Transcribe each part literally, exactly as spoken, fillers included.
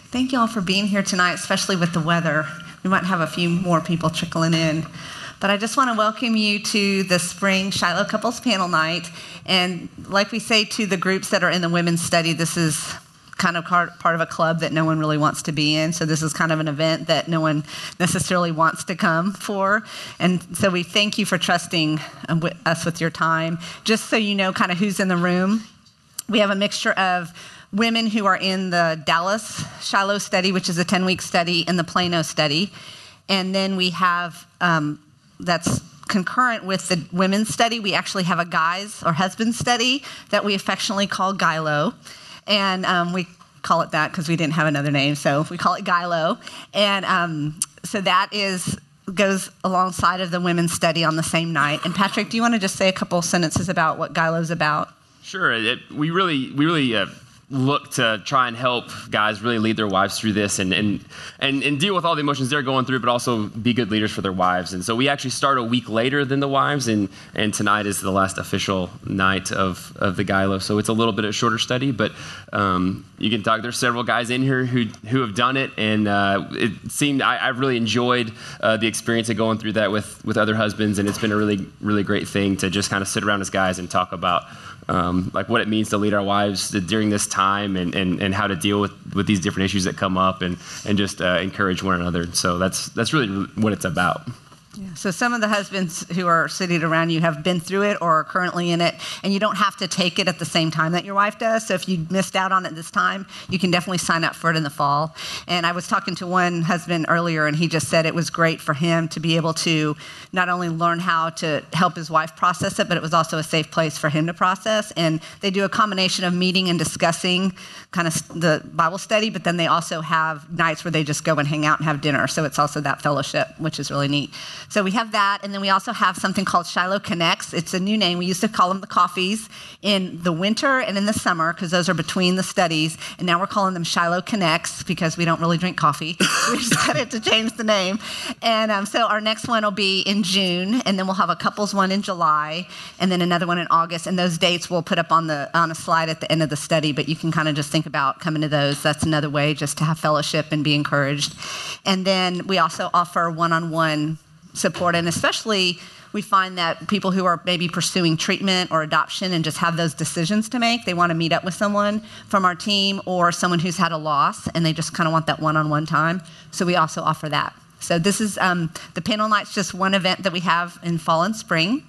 Thank you all for being here tonight, especially with the weather. We might have a few more people trickling in. But I just want to welcome you to the Spring Shiloh Couples Panel Night. And like we say to the groups that are in the women's study, this is kind of part of a club that no one really wants to be in. So this is kind of an event that no one necessarily wants to come for. And so we thank you for trusting us with your time. Just so you know kind of who's in the room, we have a mixture of women who are in the Dallas Shiloh study, which is a ten-week study, and the Plano study. And then we have, um, that's concurrent with the women's study, we actually have a guys or husband study that we affectionately call Gilo. And um, we call it that because we didn't have another name, so we call it Gilo. And um, so that is goes alongside of the women's study on the same night. And Patrick, do you want to just say a couple sentences about what Gilo's about? Sure. It, we really, we really uh, look to try and help guys really lead their wives through this and, and and and deal with all the emotions they're going through, but also be good leaders for their wives. And so we actually start a week later than the wives, and and tonight is the last official night of, of the Gilo. So it's a little bit of a shorter study, but um, you can talk. There's several guys in here who who have done it, and uh, it seemed I, I really enjoyed uh, the experience of going through that with with other husbands, and it's been a really really great thing to just kind of sit around as guys and talk about Um, like what it means to lead our wives during this time, and, and, and how to deal with, with these different issues that come up, and, and just uh, encourage one another. So that's that's really what it's about. Yeah. So some of the husbands who are sitting around you have been through it or are currently in it, and you don't have to take it at the same time that your wife does. So if you missed out on it this time, you can definitely sign up for it in the fall. And I was talking to one husband earlier, and he just said it was great for him to be able to not only learn how to help his wife process it, but it was also a safe place for him to process. And they do a combination of meeting and discussing kind of the Bible study, but then they also have nights where they just go and hang out and have dinner. So it's also that fellowship, which is really neat. So we have that, and then we also have something called Shiloh Connects. It's a new name. We used to call them the coffees in the winter and in the summer because those are between the studies, and now we're calling them Shiloh Connects because we don't really drink coffee. We decided to change the name. And um, so our next one will be in June, and then we'll have a couples one in July, and then another one in August, and those dates we'll put up on the on a slide at the end of the study, but you can kind of just think about coming to those. That's another way just to have fellowship and be encouraged. And then we also offer one-on-one support, and especially we find that people who are maybe pursuing treatment or adoption and just have those decisions to make, they want to meet up with someone from our team or someone who's had a loss, and they just kind of want that one-on-one time. So we also offer that. So this is um, the panel night's just one event that we have in fall and spring.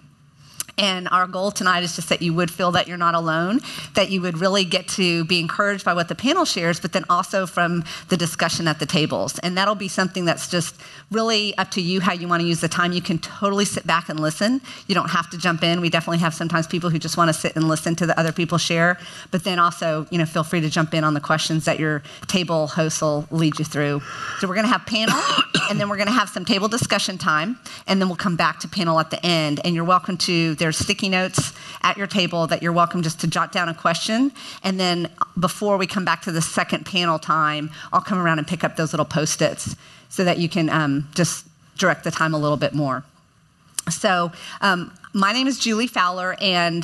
And our goal tonight is just that you would feel that you're not alone, that you would really get to be encouraged by what the panel shares, but then also from the discussion at the tables. And that'll be something that's just really up to you how you want to use the time. You can totally sit back and listen. You don't have to jump in. We definitely have sometimes people who just want to sit and listen to the other people share, but then also, you know, feel free to jump in on the questions that your table host will lead you through. So we're going to have panel, and then we're going to have some table discussion time, and then we'll come back to panel at the end. And you're welcome to, there's sticky notes at your table that you're welcome just to jot down a question. And then before we come back to the second panel time, I'll come around and pick up those little Post-its so that you can um, just direct the time a little bit more. So um, my name is Julie Fowler, and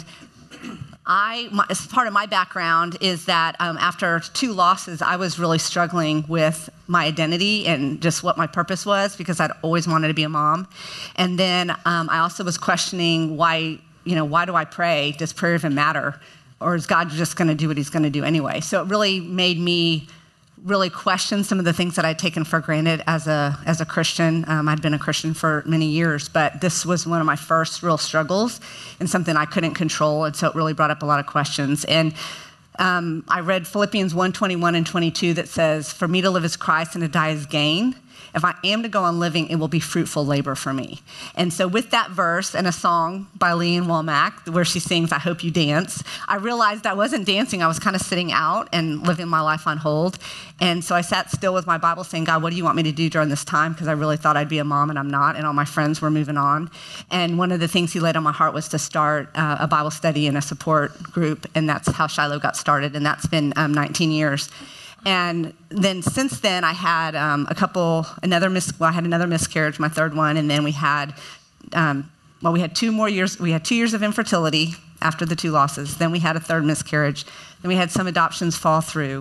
I, my, as part of my background is that um, after two losses, I was really struggling with my identity and just what my purpose was because I'd always wanted to be a mom. And then um, I also was questioning why, you know, why do I pray? Does prayer even matter? Or is God just going to do what he's going to do anyway? So it really made me really question some of the things that I'd taken for granted as a as a Christian. Um, I'd been a Christian for many years, but this was one of my first real struggles and something I couldn't control, and so it really brought up a lot of questions. And um, I read Philippians one twenty-one and twenty-two that says, "For me to live is Christ and to die is gain. If I am to go on living, it will be fruitful labor for me." And so with that verse and a song by Leanne Womack where she sings, "I Hope You Dance," I realized I wasn't dancing. I was kind of sitting out and living my life on hold. And so I sat still with my Bible saying, "God, what do you want me to do during this time?" Because I really thought I'd be a mom, and I'm not, and all my friends were moving on. And one of the things he laid on my heart was to start uh, a Bible study and a support group, and that's how Shiloh got started, and that's been um, nineteen years. And then since then, I had um, a couple, another mis- well, I had another miscarriage, my third one, and then we had, um, well, we had two more years. We had two years of infertility after the two losses. Then we had a third miscarriage. Then we had some adoptions fall through.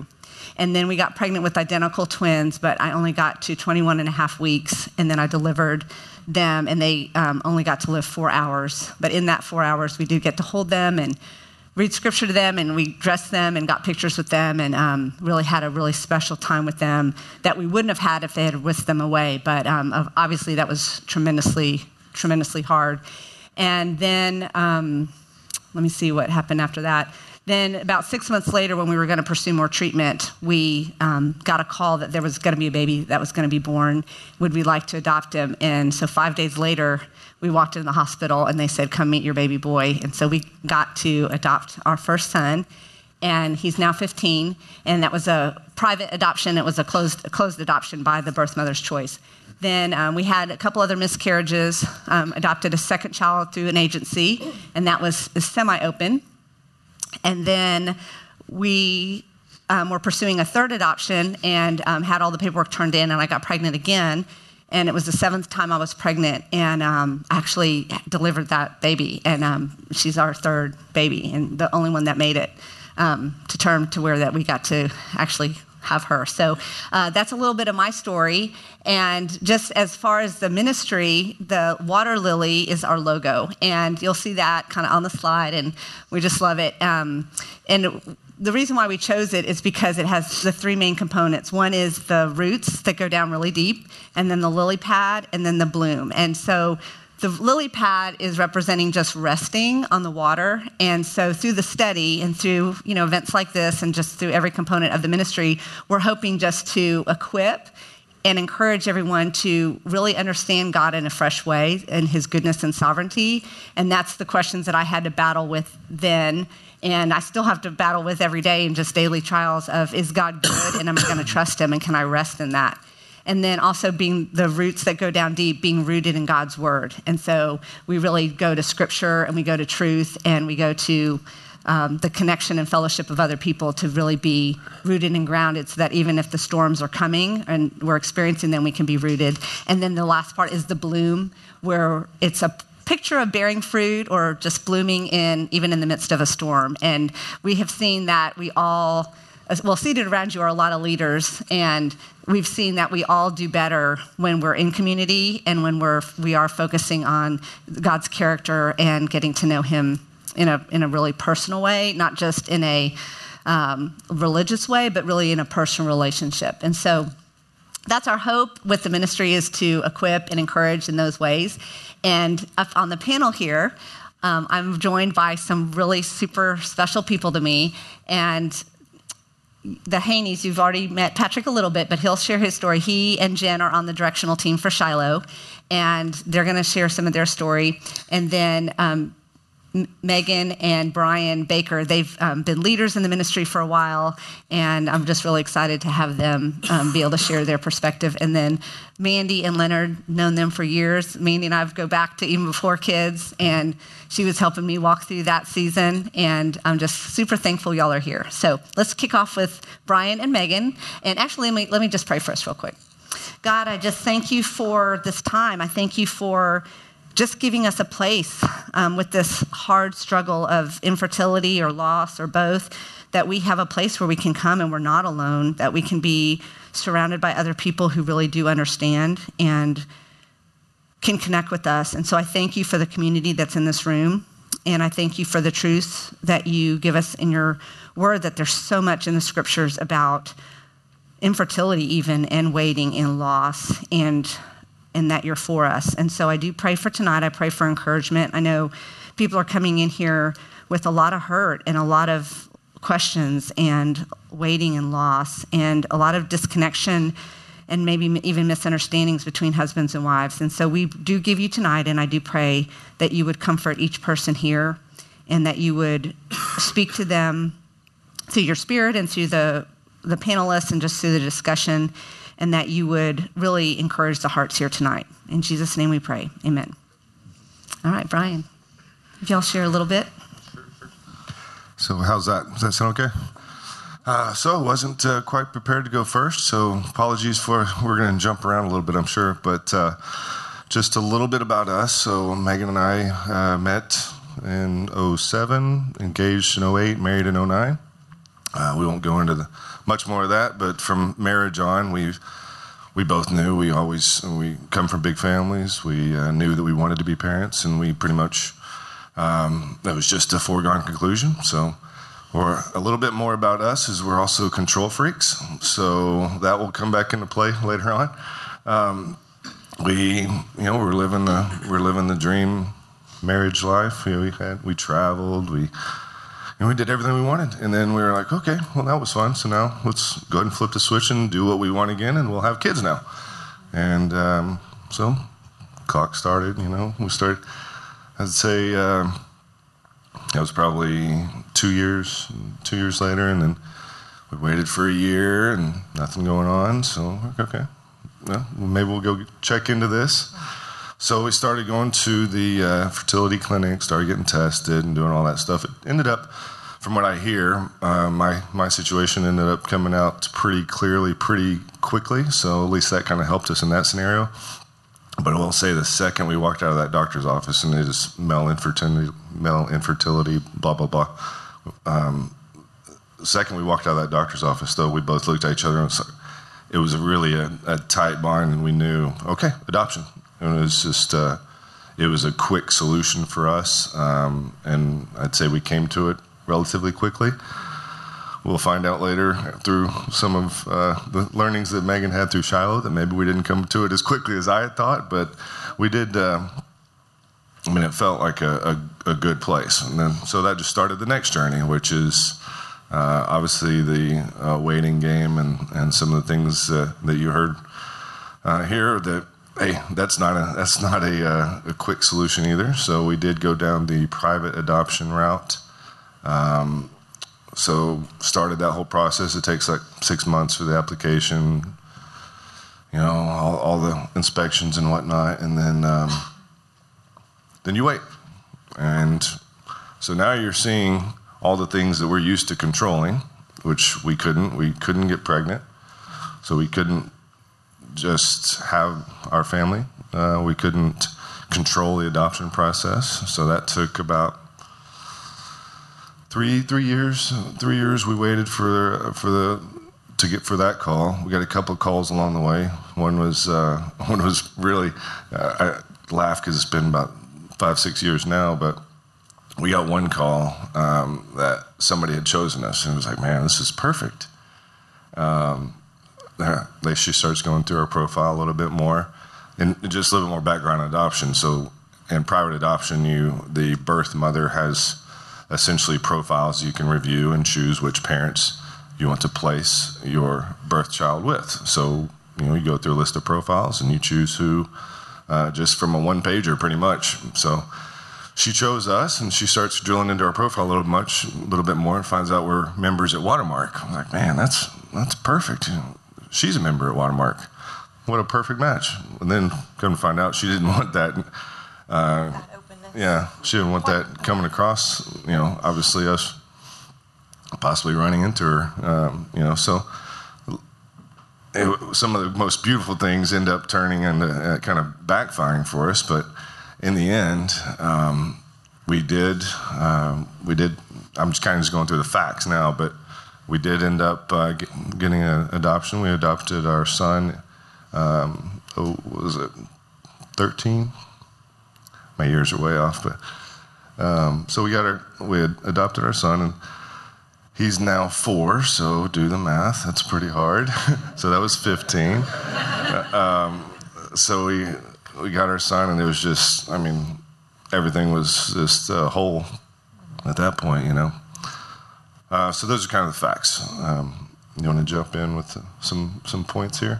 And then we got pregnant with identical twins, but I only got to twenty-one and a half weeks, and then I delivered them, and they um, only got to live four hours. But in that four hours, we do get to hold them and read scripture to them, and we dressed them and got pictures with them, and um, really had a really special time with them that we wouldn't have had if they had whisked them away. But um, obviously that was tremendously, tremendously hard. And then, um, let me see what happened after that. Then about six months later, when we were going to pursue more treatment, we um, got a call that there was going to be a baby that was going to be born. Would we like to adopt him? And so five days later, we walked into the hospital and they said, come meet your baby boy. And so we got to adopt our first son, and he's now fifteen. And that was a private adoption. It was a closed, a closed adoption by the birth mother's choice. Then um, we had a couple other miscarriages, um, adopted a second child through an agency, and that was semi-open. And then we um, were pursuing a third adoption and um, had all the paperwork turned in, and I got pregnant again. And it was the seventh time I was pregnant, and um, actually delivered that baby. And um, she's our third baby, and the only one that made it um, to term to where that we got to actually have her. So uh, that's a little bit of my story. And just as far as the ministry, the water lily is our logo. And you'll see that kind of on the slide, and we just love it. Um, and the reason why we chose it is because it has the three main components. One is the roots that go down really deep, and then the lily pad, and then the bloom. And so the lily pad is representing just resting on the water. And so through the study and through, you know, events like this and just through every component of the ministry, we're hoping just to equip and encourage everyone to really understand God in a fresh way and his goodness and sovereignty. And that's the questions that I had to battle with then. And I still have to battle with every day in just daily trials of, is God good? And am I going to trust him? And can I rest in that? And then also being the roots that go down deep, being rooted in God's word. And so we really go to scripture, and we go to truth, and we go to um, the connection and fellowship of other people to really be rooted and grounded, so that even if the storms are coming and we're experiencing them, we can be rooted. And then the last part is the bloom, where it's a picture of bearing fruit or just blooming in even in the midst of a storm. And we have seen that we all, well, seated around you are a lot of leaders, and we've seen that we all do better when we're in community and when we're we are focusing on God's character and getting to know him in a in a really personal way, not just in a um, religious way, but really in a personal relationship. And so that's our hope with the ministry, is to equip and encourage in those ways. And up on the panel here, um, I'm joined by some really super special people to me. And the Haneys, you've already met Patrick a little bit, but he'll share his story. He and Jen are on the directional team for Shiloh, and they're going to share some of their story. And then um, Megan and Brian Baker, they've um, been leaders in the ministry for a while, and I'm just really excited to have them um, be able to share their perspective. And then Mandy and Leonard, known them for years. Mandy and I go back to even before kids, and she was helping me walk through that season, and I'm just super thankful y'all are here. So let's kick off with Brian and Megan. And actually, let me, let me just pray for us real quick. God, I just thank you for this time. I thank you for just giving us a place um, with this hard struggle of infertility or loss or both, that we have a place where we can come and we're not alone, that we can be surrounded by other people who really do understand and can connect with us. And so I thank you for the community that's in this room, and I thank you for the truths that you give us in your word, that there's so much in the scriptures about infertility even, and waiting and loss, and and that you're for us. And so I do pray for tonight. I pray for encouragement. I know people are coming in here with a lot of hurt and a lot of questions and waiting and loss and a lot of disconnection and maybe even misunderstandings between husbands and wives. And so we do give you tonight, and I do pray that you would comfort each person here, and that you would speak to them through your spirit and through the, the panelists and just through the discussion, and that you would really encourage the hearts here tonight. In Jesus' name we pray, amen. All right, Brian, if y'all share a little bit. So how's that? Does that sound okay? Uh, so I wasn't uh, quite prepared to go first, so apologies for, we're going to jump around a little bit, I'm sure, but uh, just a little bit about us. So Megan and I uh, met in oh seven, engaged in oh eight, married in oh nine. Uh, we won't go into the much more of that. But from marriage on, we we both knew we always we come from big families. We uh, knew that we wanted to be parents, and we pretty much um, that was just a foregone conclusion. So. Or a little bit more about us is we're also control freaks, so that will come back into play later on. Um, we, you know, we're living the we're living the dream marriage life. You know, we had we traveled, we, and we did everything we wanted, and then we were like, okay, well that was fun. So now let's go ahead and flip the switch and do what we want again, and we'll have kids now. And um, so, clock started. You know, we started. I'd say. Uh, That was probably two years, two years later, and then we waited for a year and nothing going on. So, okay, well, maybe we'll go check into this. So we started going to the uh, fertility clinic, started getting tested and doing all that stuff. It ended up, from what I hear, uh, my, my situation ended up coming out pretty clearly, pretty quickly. So at least that kind of helped us in that scenario. But I will say the second we walked out of that doctor's office and it is male infertility, male infertility, blah, blah, blah. Um, the second we walked out of that doctor's office, though, we both looked at each other and it was, it was really a, a tight bond, and we knew, okay, adoption. And it was just, uh, it was a quick solution for us, um, and I'd say we came to it relatively quickly. We'll find out later through some of uh, the learnings that Megan had through Shiloh that maybe we didn't come to it as quickly as I had thought, but we did. Uh, I mean, it felt like a, a, a good place, and then so that just started the next journey, which is uh, obviously the uh, waiting game and, and some of the things uh, that you heard uh, here. That hey, that's not a that's not a, uh, a quick solution either. So we did go down the private adoption route. Um, So started that whole process. It takes like six months for the application, you know, all, all the inspections and whatnot, and then um, then you wait. And so now you're seeing all the things that we're used to controlling, which we couldn't. We couldn't get pregnant, so we couldn't just have our family. Uh, we couldn't control the adoption process. So that took about Three three years. Three years we waited for for the to get for that call. We got a couple of calls along the way. One was uh, one was really uh, I laugh because it's been about five six years now, but we got one call um, that somebody had chosen us, and it was like, man, this is perfect. Um, they, she starts going through our profile a little bit more, and just a little bit more background on adoption. So in private adoption, you the birth mother has essentially profiles you can review and choose which parents you want to place your birth child with. So, you know, you go through a list of profiles and you choose who, uh, just from a one pager pretty much. So she chose us, and she starts drilling into our profile a little much, a little bit more, and finds out we're members at Watermark. I'm like, man, that's that's perfect. She's a member at Watermark. What a perfect match. And then come to find out she didn't want that. Uh, Yeah, she didn't want that coming across, you know, obviously us possibly running into her, um, you know, so it, some of the most beautiful things end up turning into uh, kind of backfiring for us, but in the end, um, we did, um, we did, I'm just kind of just going through the facts now, but we did end up uh, get, getting an adoption. We adopted our son, um, oh, what was it, thirteen? My years are way off, but um, so we got our we had adopted our son, and he's now four. So do the math; that's pretty hard. So that was fifteen. um, so we we got our son, and it was just, I mean, everything was just a whole at that point, you know. Uh, so those are kind of the facts. Um, you want to jump in with some some points here?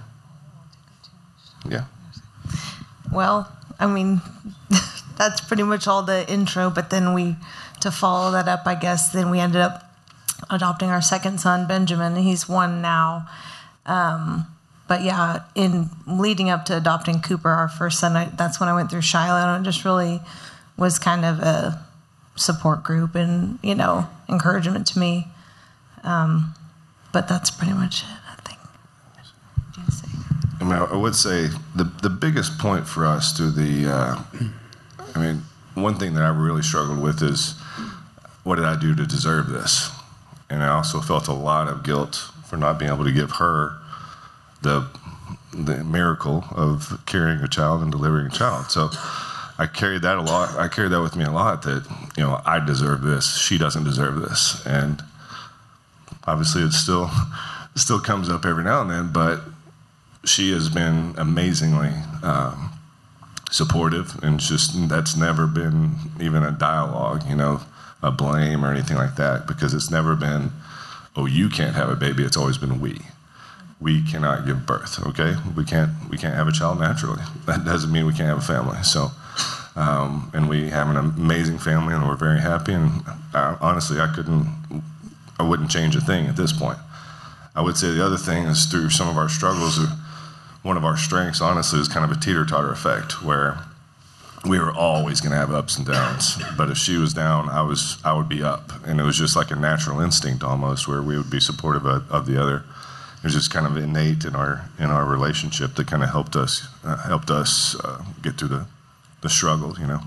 Yeah. Well, I mean. That's pretty much all the intro, but then we, to follow that up, I guess, then we ended up adopting our second son, Benjamin. He's one now. Um, but yeah, in leading up to adopting Cooper, our first son, I, that's when I went through Shiloh, and it just really was kind of a support group and, you know, encouragement to me. Um, but that's pretty much it, I think. What do you say? I mean, I would say the the biggest point for us through the, uh, I mean, one thing that I really struggled with is, what did I do to deserve this? And I also felt a lot of guilt for not being able to give her the the miracle of carrying a child and delivering a child. So I carried that a lot. I carried that with me a lot, that, you know, I deserve this. She doesn't deserve this. And obviously it still, it still comes up every now and then, but she has been amazingly um, supportive, and just that's never been even a dialogue, you know, a blame or anything like that, because it's never been, oh, you can't have a baby. It's always been we. We cannot give birth, okay? We can't we can't have a child naturally. That doesn't mean we can't have a family. So, um, and we have an amazing family, and we're very happy. And I, honestly, I couldn't, I wouldn't change a thing at this point. I would say the other thing is, through some of our struggles, one of our strengths, honestly, is kind of a teeter-totter effect, where we were always going to have ups and downs. But if she was down, I was I would be up, and it was just like a natural instinct almost, where we would be supportive of, of the other. It was just kind of innate in our in our relationship that kind of helped us uh, helped us uh, get through the the struggle, you know.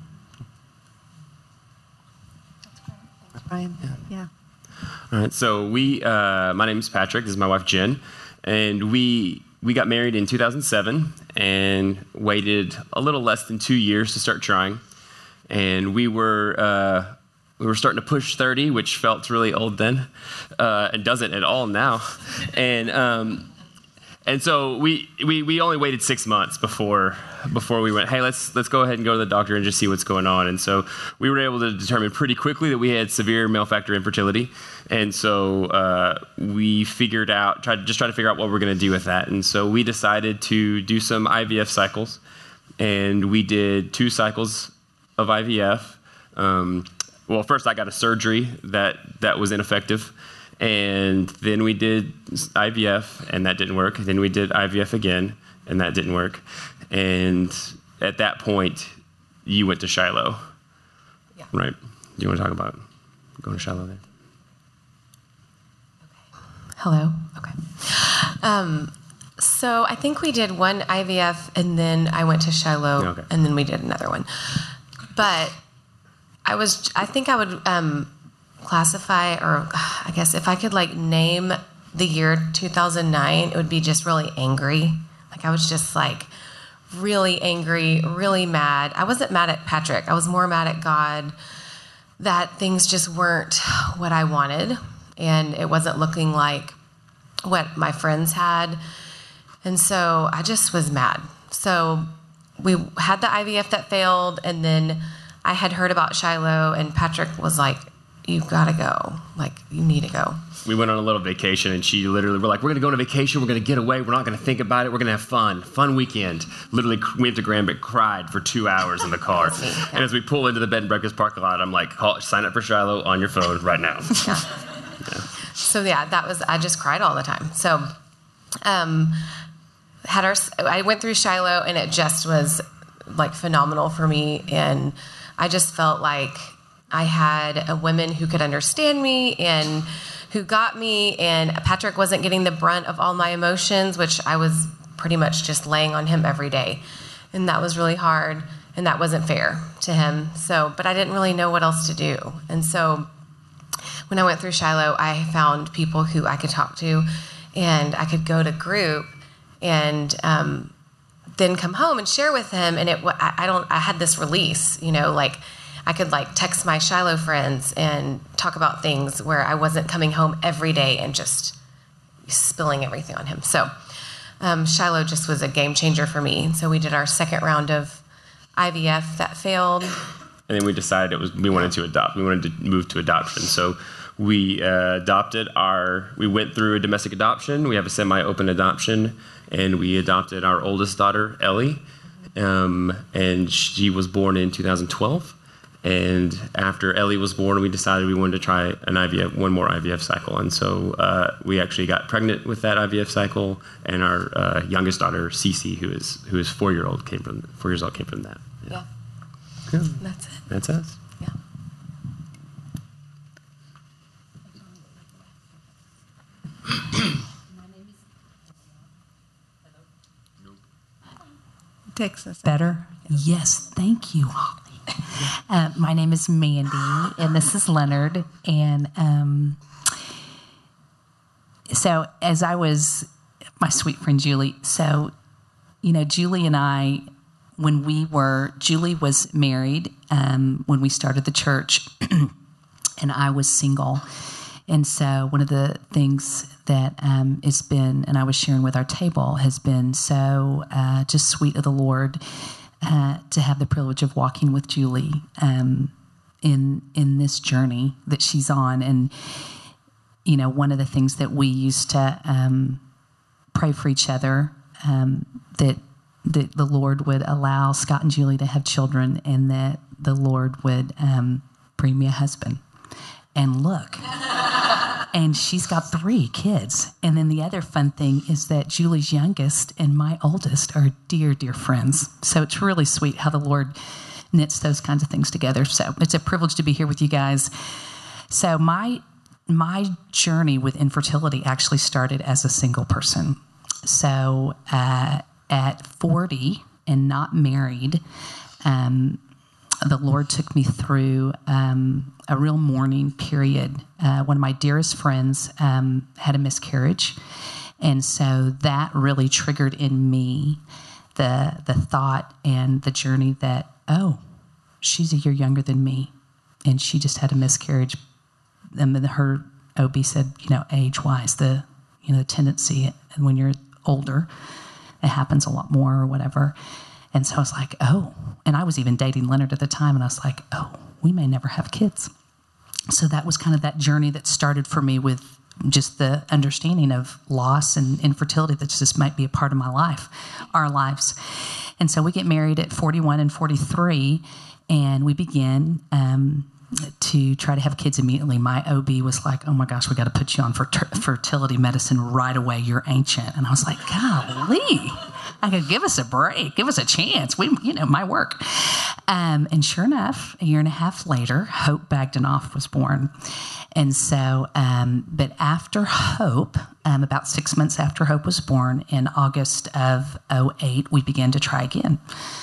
Brian, yeah. All right, so we, uh, my name is Patrick. This is my wife Jen, and we we got married in two thousand seven and waited a little less than two years to start trying, and we were. Uh, We were starting to push thirty, which felt really old then, uh, and doesn't at all now. And um, and so we, we we only waited six months before before we went, hey, let's let's go ahead and go to the doctor and just see what's going on. And so we were able to determine pretty quickly that we had severe male factor infertility. And so uh, we figured out, tried just try to figure out what we're going to do with that. And so we decided to do some I V F cycles, and we did two cycles of I V F. Um, Well, first I got a surgery that, that was ineffective, and then we did I V F, and that didn't work. Then we did I V F again, and that didn't work. And at that point, you went to Shiloh, Yeah. right? Do you want to talk about going to Shiloh there? Hello. Okay. Um, so I think we did one I V F, and then I went to Shiloh, Okay. and then we did another one. But I was, I think I would um, classify, or I guess if I could like name the year two thousand nine, it would be just really angry. Like I was just like really angry, really mad. I wasn't mad at Patrick. I was more mad at God that things just weren't what I wanted, and it wasn't looking like what my friends had. And so I just was mad. So we had the I V F that failed, and then I had heard about Shiloh, and Patrick was like, "You've got to go. Like, you need to go." We went on a little vacation, and she literally, we're like, we're going to go on a vacation. We're going to get away. We're not going to think about it. We're going to have fun. Fun weekend. Literally, we went to Granbury, cried for two hours in the car. Yeah. And as we pull into the bed and breakfast parking lot, I'm like, call, sign up for Shiloh on your phone right now. Yeah. Yeah. So yeah, that was, I just cried all the time. So, um, had our, I went through Shiloh, and it just was like phenomenal for me. And I just felt like I had a woman who could understand me and who got me, and Patrick wasn't getting the brunt of all my emotions, which I was pretty much just laying on him every day. And that was really hard, and that wasn't fair to him. So, but I didn't really know what else to do. And so when I went through Shiloh, I found people who I could talk to, and I could go to group and um, then come home and share with him. And it, I, I don't, I had this release, you know, like I could like text my Shiloh friends and talk about things where I wasn't coming home every day and just spilling everything on him. So um, Shiloh just was a game changer for me. And so we did our second round of I V F that failed. And then we decided it was we wanted to adopt. We wanted to move to adoption. So we uh, adopted our. We went through a domestic adoption. We have a semi-open adoption, and we adopted our oldest daughter, Ellie, um, and she was born in two thousand twelve. And after Ellie was born, we decided we wanted to try an I V F, one more I V F cycle. And so uh, we actually got pregnant with that I V F cycle, and our uh, youngest daughter, Cece, who is who is four year old, came from four years old, came from that. Yeah. Yeah. That's it. That's us. Yeah. Texas. Better? Yes, thank you, Holly. Uh, my name is Mandy, and this is Leonard. And um, so as I was, my sweet friend Julie, so, you know, Julie and I, when we were, Julie was married um, when we started the church, and I was single. And so one of the things that um, has been, and I was sharing with our table, has been so uh, just sweet of the Lord uh, to have the privilege of walking with Julie um, in in this journey that she's on. And, you know, one of the things that we used to um, pray for each other, um, that that the Lord would allow Scott and Julie to have children, and that the Lord would um, bring me a husband. And look, and she's got three kids. And then the other fun thing is that Julie's youngest and my oldest are dear, dear friends. So it's really sweet how the Lord knits those kinds of things together. So it's a privilege to be here with you guys. So my my journey with infertility actually started as a single person. So uh, at forty and not married, um, the Lord took me through um, a real mourning period. Uh, one of my dearest friends um, had a miscarriage, and so that really triggered in me the the thought and the journey that, oh, she's a year younger than me, and she just had a miscarriage. And then her O B said, you know, age-wise, the you know the tendency, and when you're older, it happens a lot more or whatever. And so I was like, oh, and I was even dating Leonard at the time, and I was like, oh, we may never have kids. So that was kind of that journey that started for me with just the understanding of loss and infertility that just might be a part of my life, our lives. And so we get married at forty-one and forty-three, and we begin um, to try to have kids immediately. My O B was like, oh my gosh, we got to put you on fer- fertility medicine right away. You're ancient. And I was like, golly. I could give us a break, give us a chance. We, you know, my work. Um, and sure enough, a year and a half later, Hope Bagdanoff was born. And so, um, but after Hope, um, about six months after Hope was born, in August of oh eight, we began to try again.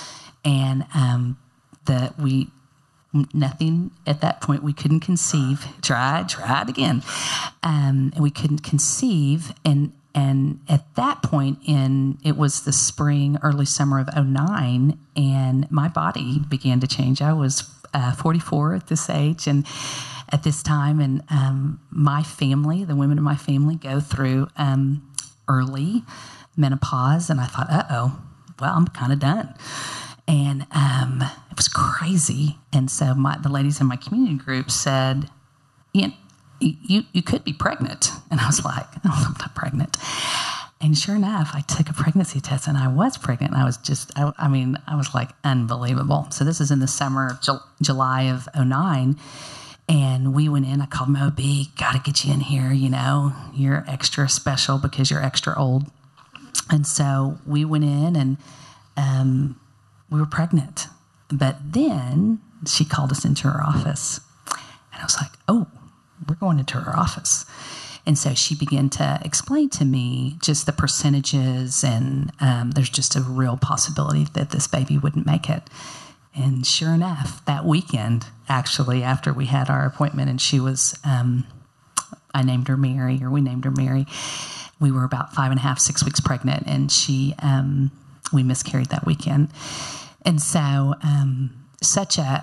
And um, the we, nothing at that point, we couldn't conceive. Tried, tried again. Um, and we couldn't conceive. And And at that point in, it was the spring, early summer of oh nine, and my body began to change. I was uh, forty-four at this age and at this time, and um, my family, the women in my family, go through um, early menopause, and I thought, uh-oh, well, I'm kind of done. And um, it was crazy. And so my, the ladies in my community group said, you know, You, you could be pregnant. And I was like, oh, I'm not pregnant. And sure enough, I took a pregnancy test and I was pregnant. And I was just, I, I mean, I was like unbelievable. So this is in the summer, Ju- July of oh nine. And we went in, I called my O B, got to get you in here, you know, you're extra special because you're extra old. And so we went in and um, we were pregnant. But then she called us into her office. And I was like, oh, we're going into her office. And so she began to explain to me just the percentages, and um, there's just a real possibility that this baby wouldn't make it. And sure enough, that weekend, actually, after we had our appointment, and she was, um, I named her Mary, or we named her Mary, we were about five and a half, six weeks pregnant, and she, um, we miscarried that weekend. And so um, such a,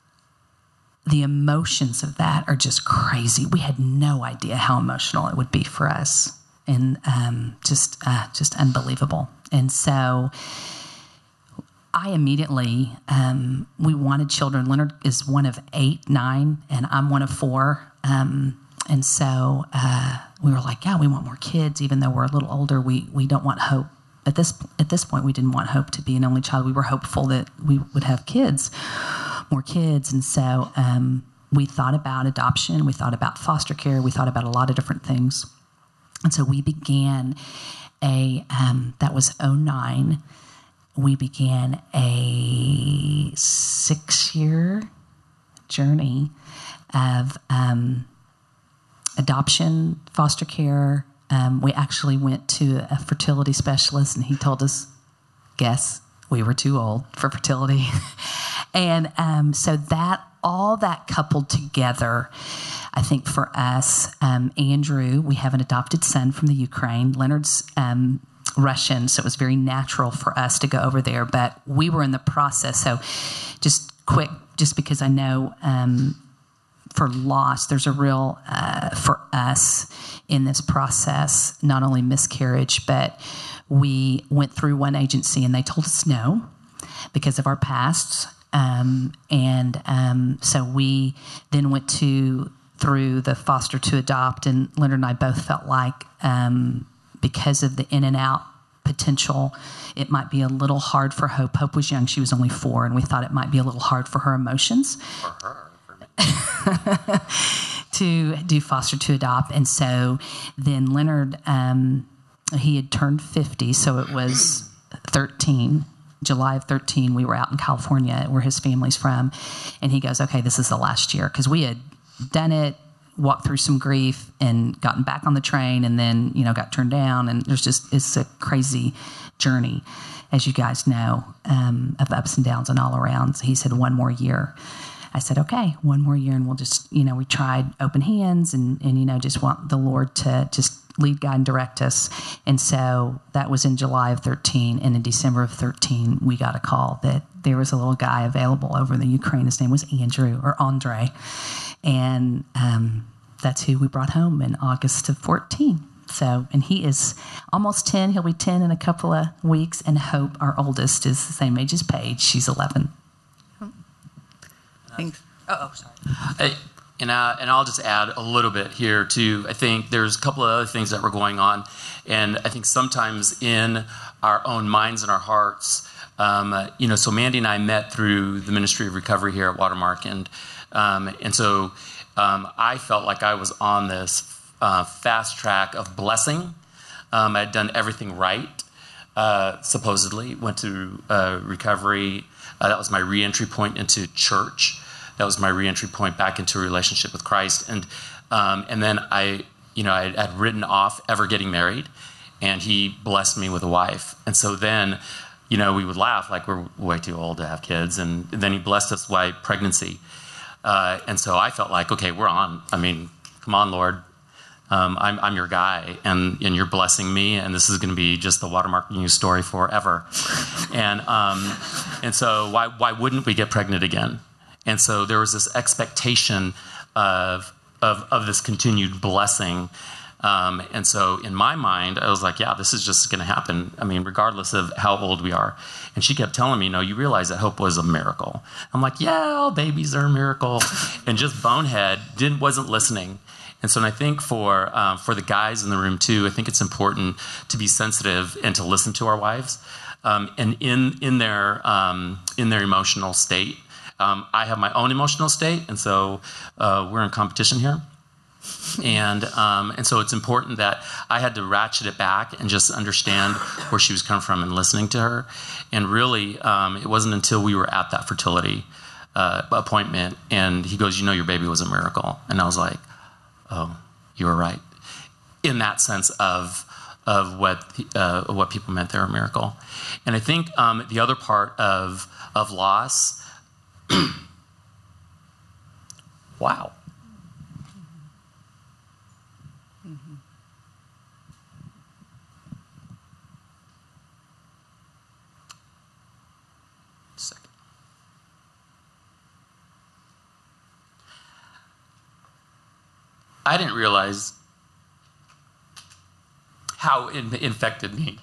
the emotions of that are just crazy. We had no idea how emotional it would be for us, and um, just uh, just unbelievable. And so I immediately, um, we wanted children. Leonard is one of eight, nine, and I'm one of four. Um, and so uh, we were like, yeah, we want more kids, even though we're a little older. We we don't want Hope. At this, at this point, we didn't want Hope to be an only child. We were hopeful that we would have kids. More kids. And so um, we thought about adoption, we thought about foster care, we thought about a lot of different things. And so we began a, um, that was oh nine, we began a six-year journey of um, adoption, foster care. Um, we actually went to a fertility specialist, and he told us, guess, we were too old for fertility. And um, so that, all that coupled together, I think for us, um, Andrew, we have an adopted son from the Ukraine. Leonard's um, Russian, so it was very natural for us to go over there. But we were in the process. So just quick, just because I know um, for loss, there's a real, uh, for us in this process, not only miscarriage, but we went through one agency and they told us no because of our pasts. Um, and um, so we then went to through the foster to adopt, and Leonard and I both felt like um, because of the in and out potential, it might be a little hard for Hope. Hope was young; she was only four, and we thought it might be a little hard for her emotions For her, for me. to do foster to adopt. And so then Leonard, um, he had turned fifty, so it was thirteen. July of thirteen, we were out in California where his family's from, and he goes, okay, this is the last year, because we had done it, walked through some grief and gotten back on the train, and then, you know, got turned down, and there's just, it's a crazy journey, as you guys know, um, of ups and downs and all around. So he said, one more year. I said, okay, one more year, and we'll just, you know, we tried open hands and, and you know, just want the Lord to just lead, guide, and direct us. And so that was in July of thirteen. And in December of thirteen, we got a call that there was a little guy available over in the Ukraine. His name was Andrew, or Andre. And um, that's who we brought home in August of fourteen. So, and he is almost ten. He'll be ten in a couple of weeks. And Hope, our oldest, is the same age as Paige. She's eleven. Thanks. Oh, oh, sorry. I, and, I, and I'll just add a little bit here, too. I think there's a couple of other things that were going on. And I think sometimes in our own minds and our hearts, um, uh, you know, so Mandy and I met through the Ministry of Recovery here at Watermark. And, um, and so um, I felt like I was on this uh, fast track of blessing. Um, I'd done everything right, uh, supposedly. Went to uh, recovery. Uh, that was my re-entry point into church. That was my re-entry point back into a relationship with Christ. And um, and then I, you know, I had written off ever getting married, and he blessed me with a wife. And so then, you know, we would laugh like we're way too old to have kids. And then he blessed us by pregnancy. Uh, and so I felt like, okay, we're on. I mean, come on, Lord. Um, I'm, I'm your guy, and, and you're blessing me, and this is going to be just the Watermark news story forever. and um, and so why why wouldn't we get pregnant again? And so there was this expectation of of, of this continued blessing. Um, and so in my mind, I was like, yeah, this is just going to happen. I mean, regardless of how old we are. And she kept telling me, no, you realize that Hope was a miracle. I'm like, yeah, all babies are a miracle. And just bonehead, didn't wasn't listening. And so I think for um, for the guys in the room too, I think it's important to be sensitive and to listen to our wives, um, and in in their um, in their emotional state. Um, I have my own emotional state, and so uh, we're in competition here. And um, and so it's important that I had to ratchet it back and just understand where she was coming from and listening to her. And really, um, it wasn't until we were at that fertility uh, appointment, and he goes, "You know, your baby was a miracle," and I was like, oh, you were right. In that sense of of what uh, what people meant they're a miracle. And I think um, the other part of of loss, wow. Mm-hmm. Second. I didn't realize how it infected me.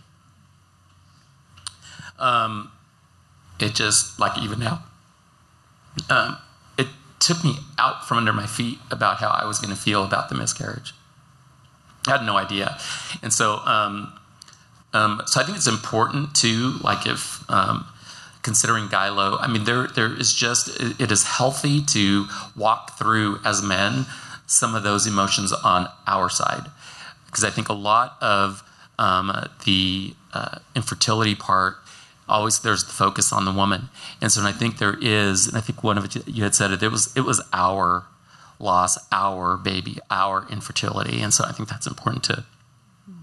Um, it just, like even now, um, it took me out from under my feet about how I was going to feel about the miscarriage. I had no idea. And so, um, um, so I think it's important too, like if, um, considering Gilo, I mean, there there is just, it is healthy to walk through as men some of those emotions on our side. Because I think a lot of um, the uh, infertility part, always there's the focus on the woman. And so I think there is, and I think one of it, you had said it, it was, it was our loss, our baby, our infertility. And so I think that's important to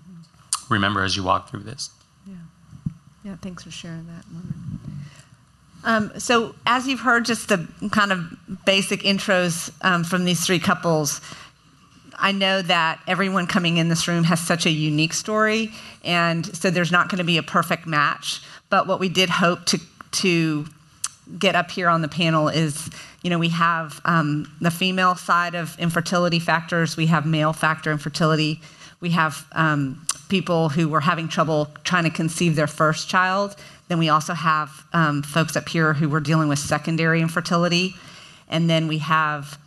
mm-hmm. remember as you walk through this. Yeah. Yeah, thanks for sharing that, Leonard. Um, so as you've heard just the kind of basic intros um, from these three couples, I know that everyone coming in this room has such a unique story, and so there's not going to be a perfect match. But what we did hope to to get up here on the panel is, you know, we have um, the female side of infertility factors, we have male factor infertility, we have um, people who were having trouble trying to conceive their first child. Then we also have um, folks up here who were dealing with secondary infertility. And then we have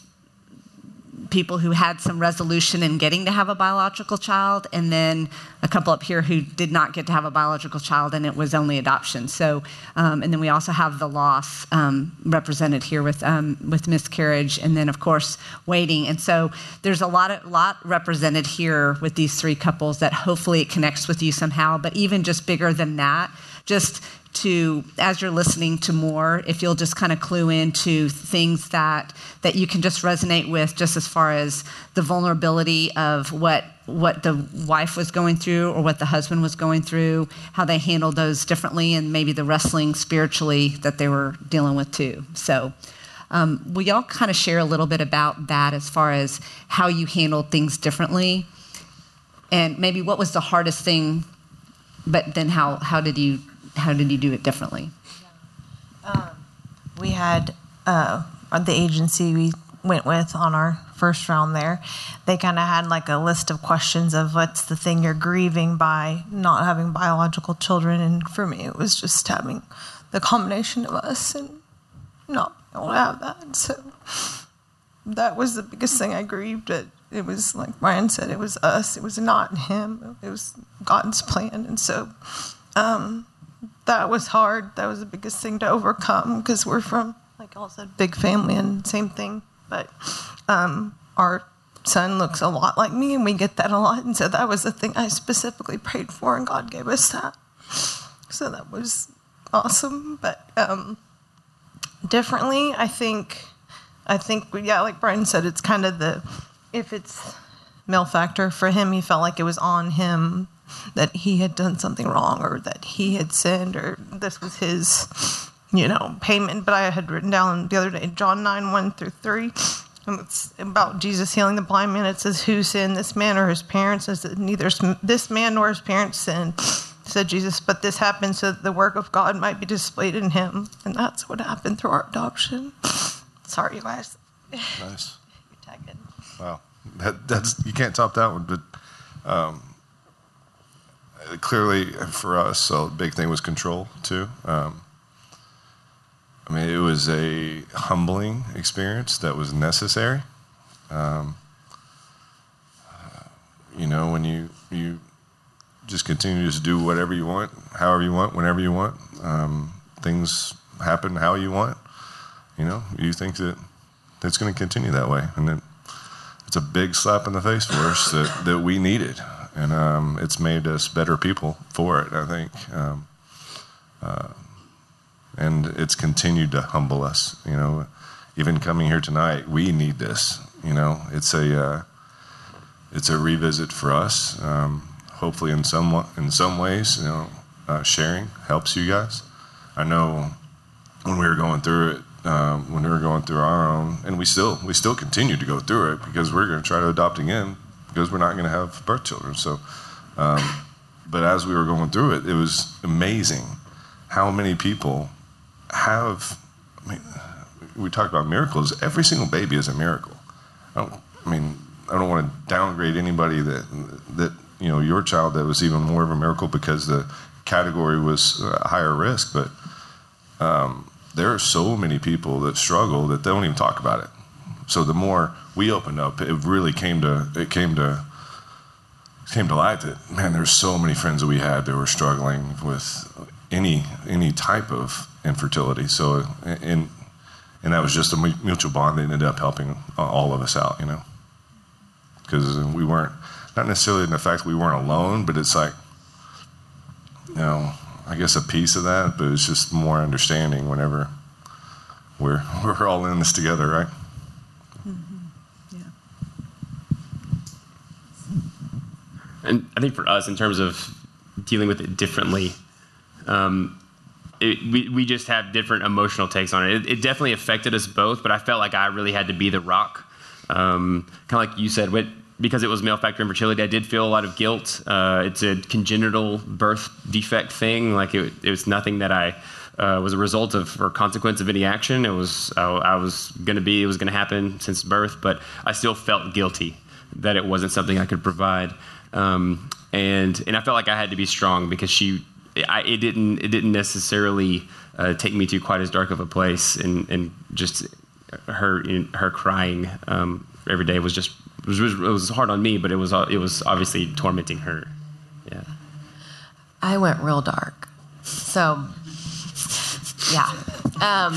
people who had some resolution in getting to have a biological child, and then a couple up here who did not get to have a biological child, and it was only adoption. So, um, and then we also have the loss um, represented here with um, with miscarriage, and then of course waiting. And so there's a lot of lot represented here with these three couples that hopefully it connects with you somehow. But even just bigger than that, just to, as you're listening to more, if you'll just kind of clue into things that that you can just resonate with, just as far as the vulnerability of what what the wife was going through or what the husband was going through, how they handled those differently, and maybe the wrestling spiritually that they were dealing with too. So um, will y'all kind of share a little bit about that as far as how you handled things differently, and maybe what was the hardest thing, but then how how did you How did you do it differently? Um, we had uh, the agency we went with on our first round there. They kind of had like a list of questions of what's the thing you're grieving by not having biological children. And for me, it was just having the combination of us and not being able to have that. And so that was the biggest thing I grieved at. It was like Brian said, it was us. It was not him. It was God's plan. And so um, that was hard. That was the biggest thing to overcome because we're from, like y'all said, big family and same thing. But um, our son looks a lot like me, and we get that a lot. And so that was the thing I specifically prayed for, and God gave us that. So that was awesome. But um, differently, I think, I think, yeah, like Brian said, it's kind of the, if it's male factor, for him, he felt like it was on him that he had done something wrong or that he had sinned or this was his, you know, payment. But I had written down the other day, John nine, one through three, and it's about Jesus healing the blind man. It says, who sinned, this man or his parents? It says, neither this man nor his parents sinned, said Jesus, but this happened so that the work of God might be displayed in him. And that's what happened through our adoption. Sorry, you guys. Nice. You tagged in. Wow. That, that's, you can't top that one, but um, clearly for us, a big thing was control too. Um, I mean, it was a humbling experience that was necessary. Um, you know, when you you just continue to just do whatever you want, however you want, whenever you want, um, things happen how you want. You know, you think that it's going to continue that way, and then it's a big slap in the face for us that, that we needed. And um, it's made us better people for it, I think. Um, uh, and it's continued to humble us. You know, even coming here tonight, we need this. You know, it's a uh, it's a revisit for us. Um, hopefully, in some in some ways, you know, uh, sharing helps you guys. I know when we were going through it, um, when we were going through our own, and we still we still continue to go through it because we're going to try to adopt again. Because we're not going to have birth children. So, um, but as we were going through it, it was amazing how many people have. I mean, we talked about miracles. Every single baby is a miracle. I don't. I mean, I don't want to downgrade anybody that that you know your child that was even more of a miracle because the category was a higher risk. But um, there are so many people that struggle that they don't even talk about it. So the more we opened up, it really came to it came to came to light that man, there's so many friends that we had that were struggling with any any type of infertility. So and and that was just a mutual bond that ended up helping all of us out, you know, because we weren't not necessarily in the fact that we weren't alone, but it's like you know I guess a piece of that, but it's just more understanding whenever we're we're all in this together, right? And I think for us, in terms of dealing with it differently, um, it, we, we just have different emotional takes on it. it. It definitely affected us both, but I felt like I really had to be the rock. Um, kind of like you said, with, because it was male factor infertility, I did feel a lot of guilt. Uh, it's a congenital birth defect thing. Like it, it was nothing that I uh, was a result of or consequence of any action. It was I, I was going to be, it was going to happen since birth, but I still felt guilty that it wasn't something I could provide. Um, and and I felt like I had to be strong because she, I, it didn't it didn't necessarily uh, take me to quite as dark of a place, and and just her her crying um, every day was just it was, it was hard on me, but it was it was obviously tormenting her. Yeah. I went real dark, so yeah, um,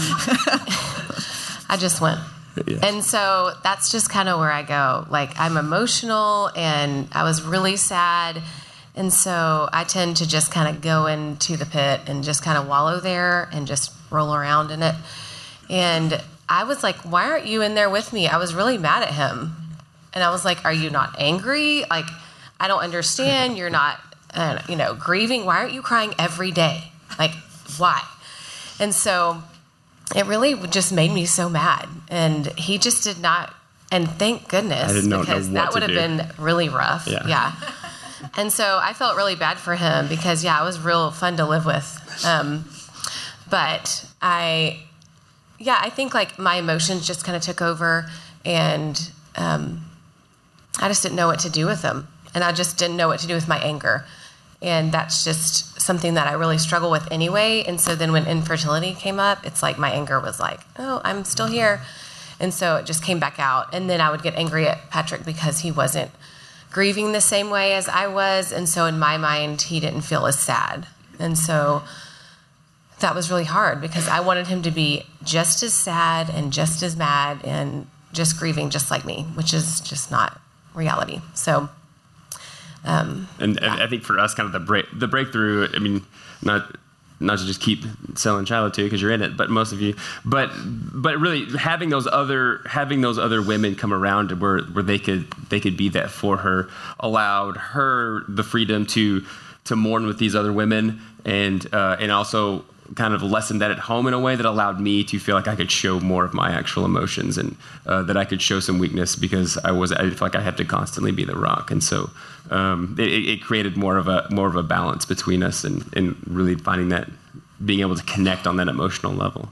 I just went. Yeah. And so that's just kind of where I go. Like, I'm emotional and I was really sad. And so I tend to just kind of go into the pit and just kind of wallow there and just roll around in it. And I was like, why aren't you in there with me? I was really mad at him. And I was like, are you not angry? Like, I don't understand. You're not, uh, you know, grieving. Why aren't you crying every day? Like, why? And so it really just made me so mad. And he just did not, and thank goodness, I didn't know, because know what that would to have do. been really rough. Yeah. yeah. And so I felt really bad for him because, yeah, it was real fun to live with. Um, but I, yeah, I think like my emotions just kind of took over, and um, I just didn't know what to do with them. And I just didn't know what to do with my anger. And that's just something that I really struggle with anyway. And so then when infertility came up, it's like my anger was like, oh, I'm still here. And so it just came back out. And then I would get angry at Patrick because he wasn't grieving the same way as I was. And so in my mind, he didn't feel as sad. And so that was really hard because I wanted him to be just as sad and just as mad and just grieving just like me, which is just not reality. So Um, and yeah. I, I think for us, kind of the break, the breakthrough. I mean, not not to just keep selling Shiloh to you because you're in it, but most of you, but but really having those other having those other women come around where where they could they could be that for her allowed her the freedom to to mourn with these other women, and uh, and also kind of lessen that at home in a way that allowed me to feel like I could show more of my actual emotions, and uh, that I could show some weakness because I was I felt like I had to constantly be the rock, and so um, it, it created more of a more of a balance between us, and, and really finding that being able to connect on that emotional level.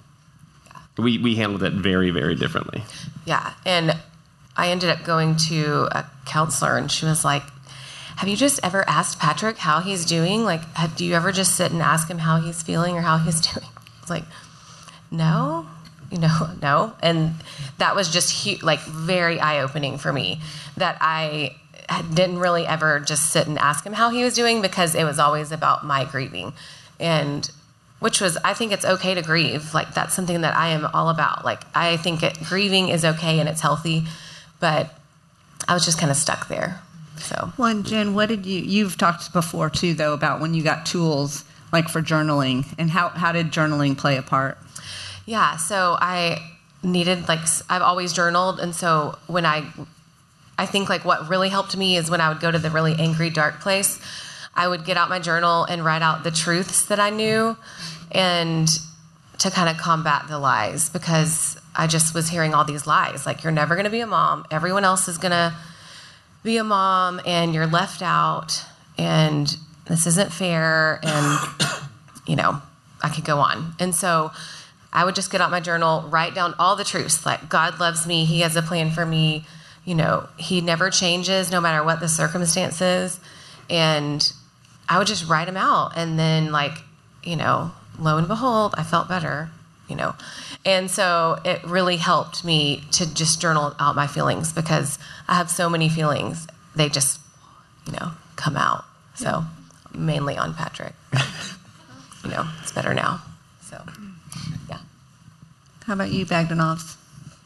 We we handled it very very differently. Yeah, and I ended up going to a counselor, and she was like, have you just ever asked Patrick how he's doing? Like, have, do you ever just sit and ask him how he's feeling or how he's doing? It's like, no, you know, no. And that was just hu- like very eye-opening for me, that I didn't really ever just sit and ask him how he was doing because it was always about my grieving. And which was, I think it's okay to grieve. Like, that's something that I am all about. Like, I think it, grieving is okay and it's healthy, but I was just kind of stuck there. So. Well, and Jen, what did you, you've talked before too, though, about when you got tools like for journaling, and how, how did journaling play a part? Yeah, so I needed, like, I've always journaled. And so when I, I think like what really helped me is when I would go to the really angry, dark place, I would get out my journal and write out the truths that I knew, and to kind of combat the lies, because I just was hearing all these lies. Like, you're never going to be a mom. Everyone else is going to be a mom, and you're left out, and this isn't fair, and, you know, I could go on. And so I would just get out my journal, write down all the truths, like, God loves me, he has a plan for me, you know, he never changes no matter what the circumstances, and I would just write them out, and then, like, you know, lo and behold, I felt better, you know. And so it really helped me to just journal out my feelings, because I have so many feelings. They just, you know, come out. So mainly on Patrick. You know, it's better now. So, yeah. How about you, Bagdanovs?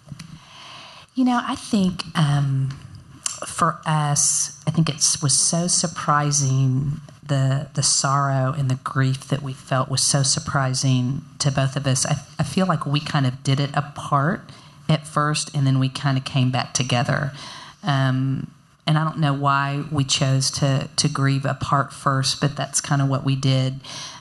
You know, I think um, for us, I think it was so surprising. The the sorrow and the grief that we felt was so surprising to both of us. I, I feel like we kind of did it apart at first, and then we kind of came back together. Um, and I don't know why we chose to to grieve apart first, but that's kind of what we did.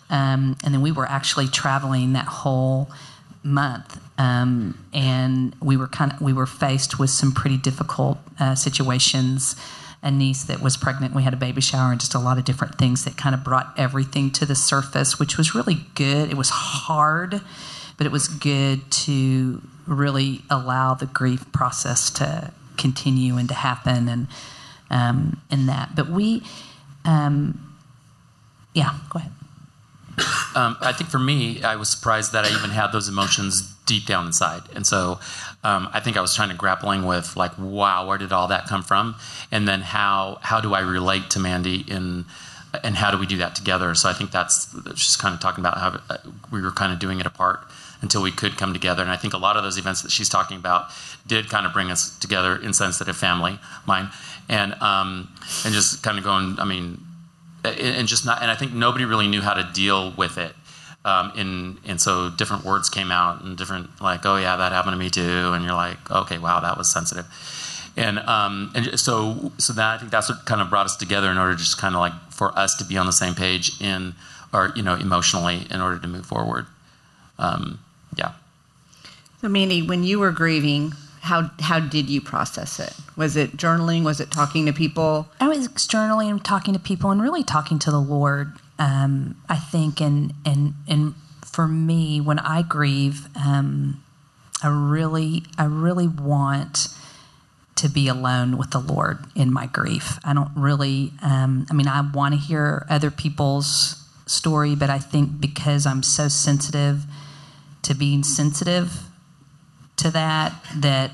um, and then we were actually traveling that whole month, um, and we were kind of we were faced with some pretty difficult uh, situations. A niece that was pregnant, we had a baby shower, and just a lot of different things that kind of brought everything to the surface, which was really good. It was hard, but it was good to really allow the grief process to continue and to happen, and um, and that. But we, um, yeah, go ahead. Um, I think for me, I was surprised that I even had those emotions deep down inside. And so um, I think I was trying to grappling with like, wow, where did all that come from? And then how how do I relate to Mandy in, and how do we do that together? So I think that's just kind of talking about how uh, we were kind of doing it apart until we could come together. And I think a lot of those events that she's talking about did kind of bring us together in sensitive family, mine, and um, and just kind of going, I mean, and just not, and I think nobody really knew how to deal with it. Um, and, and so different words came out and different, like, oh yeah, that happened to me too. And you're like, okay, wow, that was sensitive. And, um, and so, so that, I think that's what kind of brought us together in order to just kind of like for us to be on the same page in, or, you know, emotionally in order to move forward. Um, yeah. So Mandy, when you were grieving, How how did you process it? Was it journaling? Was it talking to people? I was journaling and talking to people and really talking to the Lord. Um, I think, and and and for me, when I grieve, um, I really I really want to be alone with the Lord in my grief. I don't really. Um, I mean, I want to hear other people's story, but I think because I'm so sensitive to being sensitive to that, that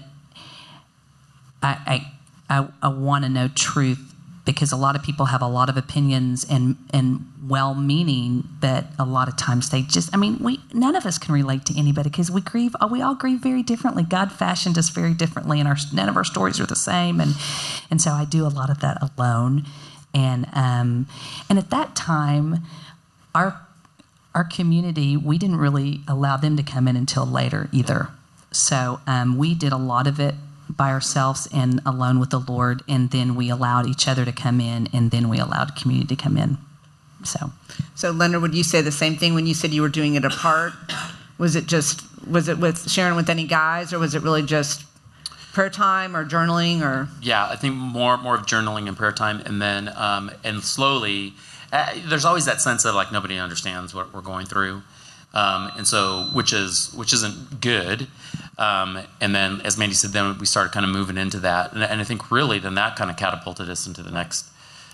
I I, I, I want to know truth, because a lot of people have a lot of opinions and and well-meaning, but a lot of times they just, I mean, we none of us can relate to anybody because we grieve, we all grieve very differently. God fashioned us very differently, and our none of our stories are the same, and and so I do a lot of that alone, and um and at that time, our our community, we didn't really allow them to come in until later either. So um, we did a lot of it by ourselves and alone with the Lord, and then we allowed each other to come in, and then we allowed community to come in. So, so Leonard, would you say the same thing when you said you were doing it apart? Was it just was it with sharing with any guys, or was it really just prayer time or journaling or? Yeah, I think more more of journaling and prayer time, and then um, and slowly, uh, there's always that sense of like nobody understands what we're going through. Um, and so, which is which isn't good. Um, and then, as Mandy said, then we started kind of moving into that, and, and I think really then that kind of catapulted us into the next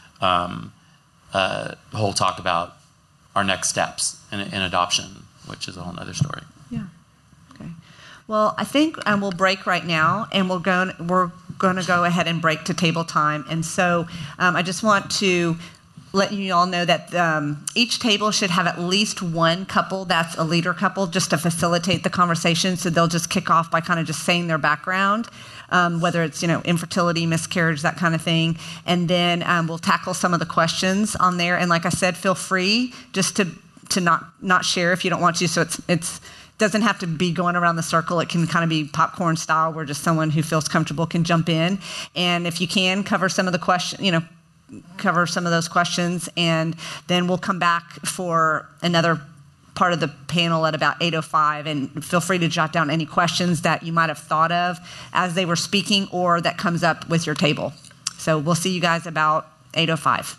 um, uh, whole talk about our next steps in, in adoption, which is a whole other story. Yeah. Okay. Well, I think um, we'll break right now, and we'll go. We're going to go ahead and break to table time. And so, um, I just want to let you all know that um, each table should have at least one couple that's a leader couple, just to facilitate the conversation. So they'll just kick off by kind of just saying their background, um, whether it's, you know, infertility, miscarriage, that kind of thing. And then um, we'll tackle some of the questions on there. And like I said, feel free just to to not not share if you don't want to. So it's it's doesn't have to be going around the circle. It can kind of be popcorn style, where just someone who feels comfortable can jump in. And if you can, cover some of the question, you know, cover some of those questions, and then we'll come back for another part of the panel at about eight oh five, and feel free to jot down any questions that you might have thought of as they were speaking or that comes up with your table. So we'll see you guys about eight oh five.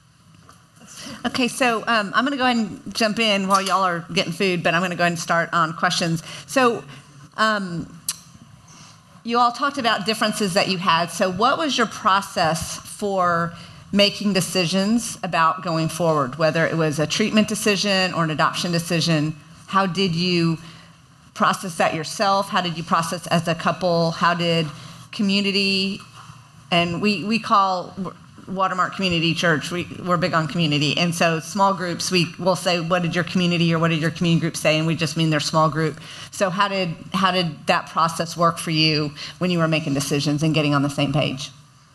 Okay, so um, I'm going to go ahead and jump in while y'all are getting food, but I'm going to go ahead and start on questions. So um, you all talked about differences that you had. So what was your process for making decisions about going forward, whether it was a treatment decision or an adoption decision? How did you process that yourself? How did you process as a couple? How did community, and we, we call Watermark Community Church, we, we're big on community. And so small groups, we will say, what did your community or what did your community group say? And we just mean their small group. So how did how did that process work for you when you were making decisions and getting on the same page?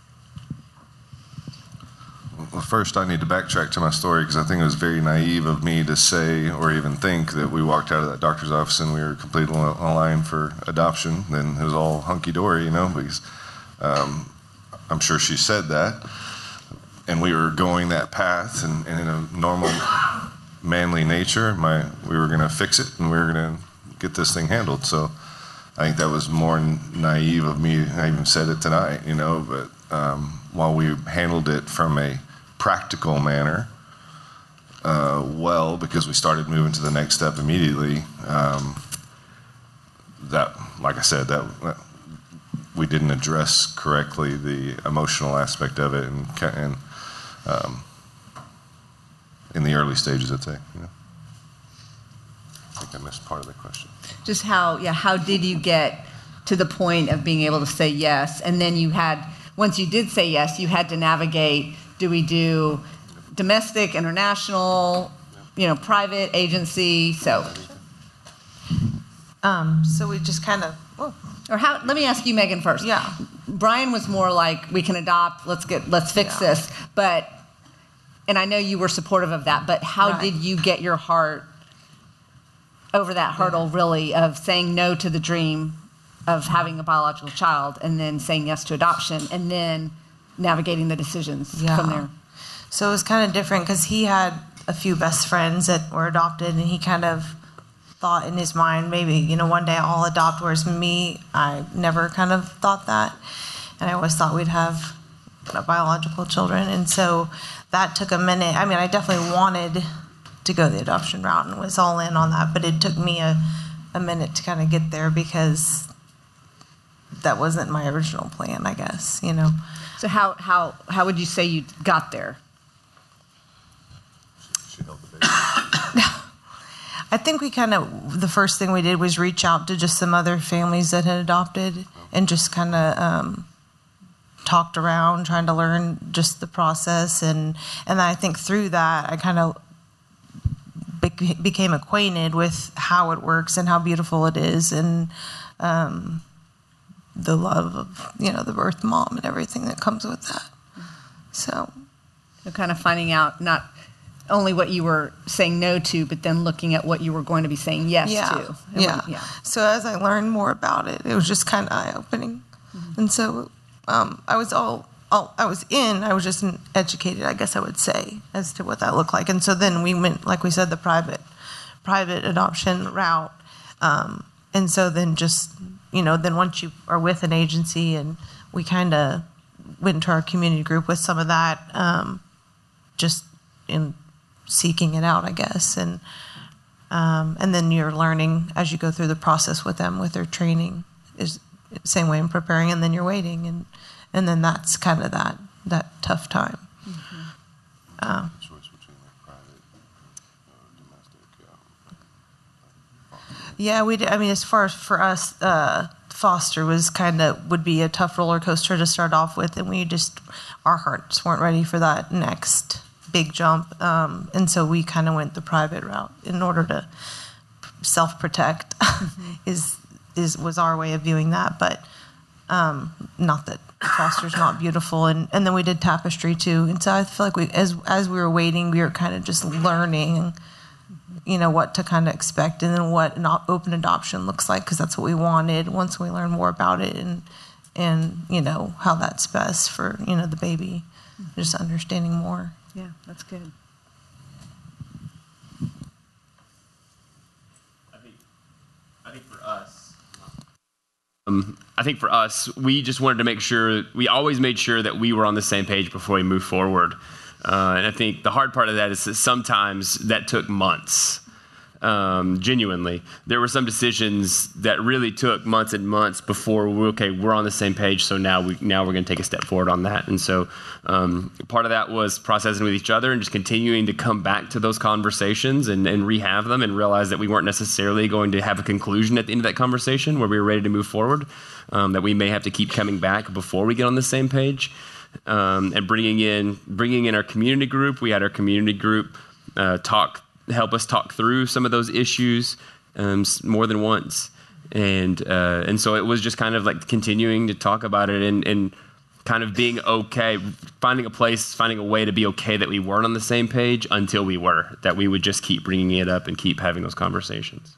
Well, first, I need to backtrack to my story, because I think it was very naive of me to say or even think that we walked out of that doctor's office and we were completely online for adoption. Then it was all hunky-dory, you know, because um, I'm sure she said that. And we were going that path, and, and in a normal manly nature, my we were going to fix it and we were going to get this thing handled. So I think that was more naive of me. I even said it tonight, you know, but um, while we handled it from a practical manner, uh, well, because we started moving to the next step immediately, um, that, like I said, that, that we didn't address correctly the emotional aspect of it, and, and um, in the early stages, I'd say. You know? I think I missed part of the question. Just how, yeah, how did you get to the point of being able to say yes? And then you had, once you did say yes, you had to navigate, do we do domestic, international, you know, private, agency, so. Um, so we just kind of, oh, Or how, let me ask you, Megan, first. Yeah. Brian was more like, we can adopt, let's get, let's fix Yeah. this. But, and I know you were supportive of that, but how Right. did you get your heart over that hurdle, really, of saying no to the dream of having a biological child and then saying yes to adoption and then navigating the decisions Yeah. from there? So it was kind of different because he had a few best friends that were adopted, and he kind of thought in his mind, maybe, you know, one day I'll adopt, whereas me, I never kind of thought that. And I always thought we'd have biological children. And so that took a minute. I mean, I definitely wanted to go the adoption route and was all in on that, but it took me a, a minute to kind of get there because that wasn't my original plan, I guess, you know. So how, how, how would you say you got there? She held the baby. I think we kind of, the first thing we did was reach out to just some other families that had adopted and just kind of um, talked around, trying to learn just the process. And, and I think through that, I kind of be- became acquainted with how it works and how beautiful it is, and um, the love of, you know, the birth mom and everything that comes with that. So. So kind of finding out not only what you were saying no to, but then looking at what you were going to be saying yes yeah, to. And Yeah. what- yeah. So as I learned more about it, it was just kind of eye-opening. Mm-hmm. And so um, I was all, all, I was in, I was just educated, I guess I would say, as to what that looked like. And so then we went, like we said, the private, private adoption route. Um, and so then just, you know, then once you are with an agency, and we kind of went into our community group with some of that, um, just in seeking it out, I guess. And um, and then you're learning as you go through the process with them, with their training, is same way in preparing, and then you're waiting, and and then that's kind of that that tough time. Mm-hmm. Uh, Choice between like private and domestic. Yeah. yeah, we did. I mean, as far as for us, uh, foster was kind of would be a tough roller coaster to start off with, and we just our hearts weren't ready for that next big jump, um, and so we kind of went the private route in order to self-protect. Mm-hmm. is is was our way of viewing that, but um, not that foster's not beautiful. And, and then we did tapestry too, and so I feel like we as as we were waiting, we were kind of just learning, you know, what to kind of expect, and then what an open adoption looks like, because that's what we wanted once we learned more about it, and and you know how that's best for, you know, the baby, just understanding more. Yeah, that's good. I think, I think for us, um, I think for us, we just wanted to make sure, we always made sure that we were on the same page before we moved forward. Uh, and I think the hard part of that is that sometimes that took months. Um, genuinely, there were some decisions that really took months and months before we okay, we're on the same page. So now we now we're going to take a step forward on that. And so um, part of that was processing with each other and just continuing to come back to those conversations and, and rehave them, and realize that we weren't necessarily going to have a conclusion at the end of that conversation where we were ready to move forward. Um, that we may have to keep coming back before we get on the same page. Um, and bringing in bringing in our community group, we had our community group uh, talk. help us talk through some of those issues um, more than once. And uh, and so it was just kind of like continuing to talk about it, and, and kind of being okay, finding a place, finding a way to be okay that we weren't on the same page until we were, that we would just keep bringing it up and keep having those conversations.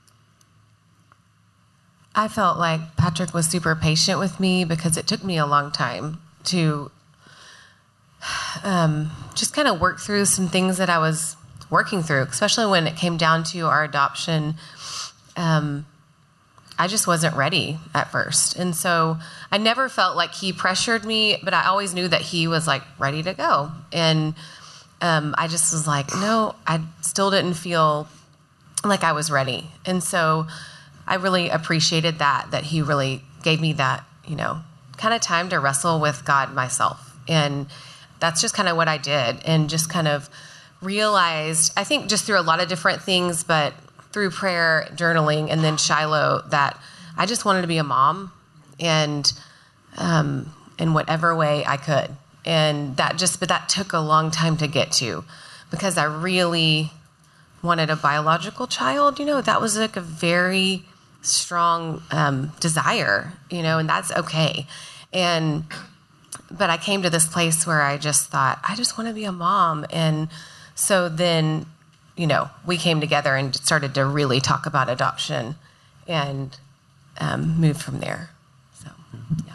I felt like Patrick was super patient with me because it took me a long time to um, just kind of work through some things that I was working through, especially when it came down to our adoption. Um, I just wasn't ready at first. And so I never felt like he pressured me, but I always knew that he was like ready to go. And um, I just was like, no, I still didn't feel like I was ready. And so I really appreciated that, that he really gave me that, you know, kind of time to wrestle with God myself. And that's just kind of what I did, and just kind of realized, I think just through a lot of different things, but through prayer, journaling, and then Shiloh, that I just wanted to be a mom, and um, in whatever way I could. And that just, but that took a long time to get to, because I really wanted a biological child. You know, that was like a very strong um, desire, you know, and that's okay. And, but I came to this place where I just thought, I just want to be a mom. And so then, you know, we came together and started to really talk about adoption, and um, moved from there. So, yeah.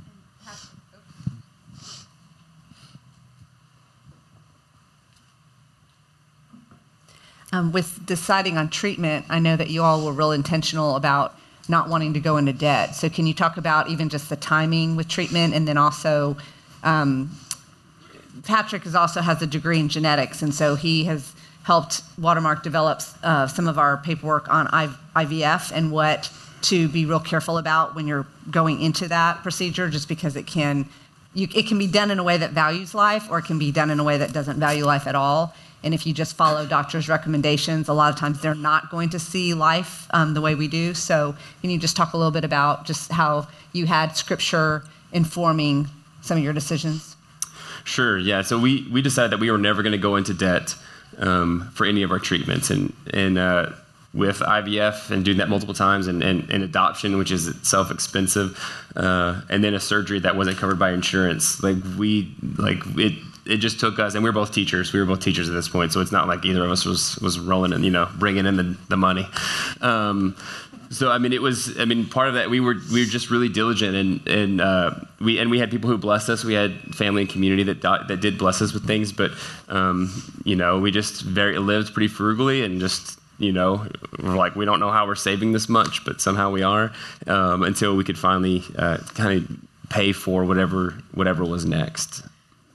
Um, with deciding on treatment, I know that you all were real intentional about not wanting to go into debt. So can you talk about even just the timing with treatment, and then also um, Patrick is also has a degree in genetics, and so he has helped Watermark develop uh, some of our paperwork on I V F and what to be real careful about when you're going into that procedure, just because it can, you, it can be done in a way that values life, or it can be done in a way that doesn't value life at all. And if you just follow doctors' recommendations, a lot of times they're not going to see life um, the way we do. So can you just talk a little bit about just how you had scripture informing some of your decisions? Sure, yeah. So we, we decided that we were never going to go into debt um, for any of our treatments. And, and uh, with I V F and doing that multiple times, and, and, and adoption, which is itself expensive, uh, and then a surgery that wasn't covered by insurance, like we, like it, it just took us, and we were both teachers. We were both teachers at this point, so it's not like either of us was was rolling and, you know, bringing in the, the money. Um, so I mean, it was. I mean, part of that we were we were just really diligent, and and uh, we and we had people who blessed us. We had family and community that that did bless us with things, but um, you know, we just very lived pretty frugally, and just, you know, we're like, we don't know how we're saving this much, but somehow we are, um, until we could finally uh, kind of pay for whatever whatever was next.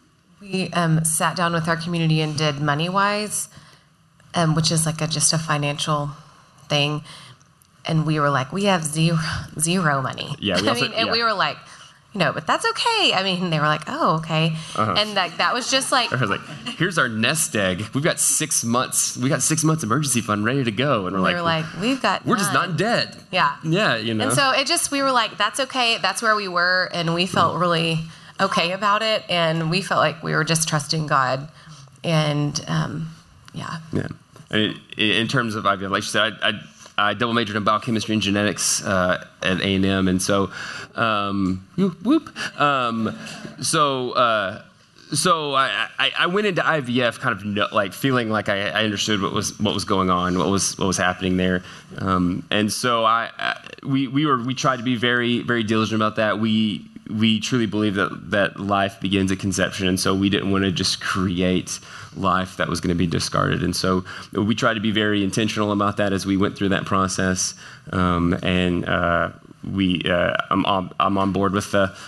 We um, sat down with our community and did MoneyWise, um, which is like a, just a financial thing. And we were like, we have zero, zero money. Yeah, we I also- mean, and yeah. we were like, you know, but that's okay. I mean, they were like, oh, okay. Uh-huh. And like, that was just like, I was like, here's our nest egg. We've got six months. We got six months emergency fund ready to go. And we're we like, were like, we've got we're just none. not dead. Yeah. Yeah, you know. And so it just, we were like, that's okay. That's where we were. And we felt really okay about it. And we felt like we were just trusting God. And um, yeah. Yeah. And it, it, in terms of I V F, like you said, I, I, I double majored in biochemistry and genetics uh, at A and M, and so um, whoop, whoop. Um, so uh, so I, I, I went into I V F kind of no, like feeling like I, I understood what was what was going on, what was what was happening there, um, and so I, I we we were we tried to be very very diligent about that. We we truly believe that that life begins at conception, and so we didn't want to just create life that was going to be discarded. And so we tried to be very intentional about that as we went through that process. Um, and uh, we, uh, I'm, on, I'm on board with the,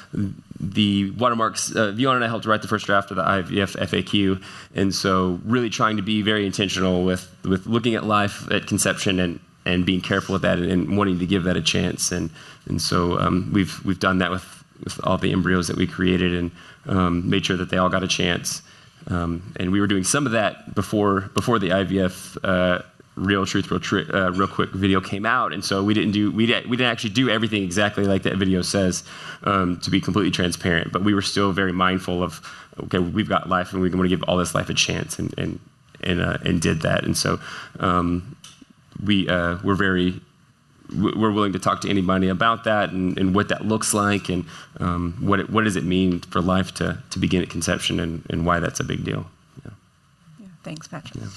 the watermarks. Uh, Vion and I helped write the first draft of the I V F F A Q. And so really trying to be very intentional with, with looking at life at conception and, and being careful with that, and, and wanting to give that a chance. And, and so um, we've, we've done that with, with all the embryos that we created, and um, made sure that they all got a chance. Um, and we were doing some of that before before the I V F uh, Real Truth, Real, tri- uh, Real Quick video came out, and so we didn't do we didn't, we didn't actually do everything exactly like that video says, um, to be completely transparent. But we were still very mindful of, okay, we've got life, and we want to give all this life a chance, and and and, uh, and did that. And so um, we uh, we're very. We're willing to talk to anybody about that, and, and what that looks like, and um, what it, what does it mean for life to, to begin at conception, and, and why that's a big deal. Yeah. Yeah, thanks, Patrick. Yeah.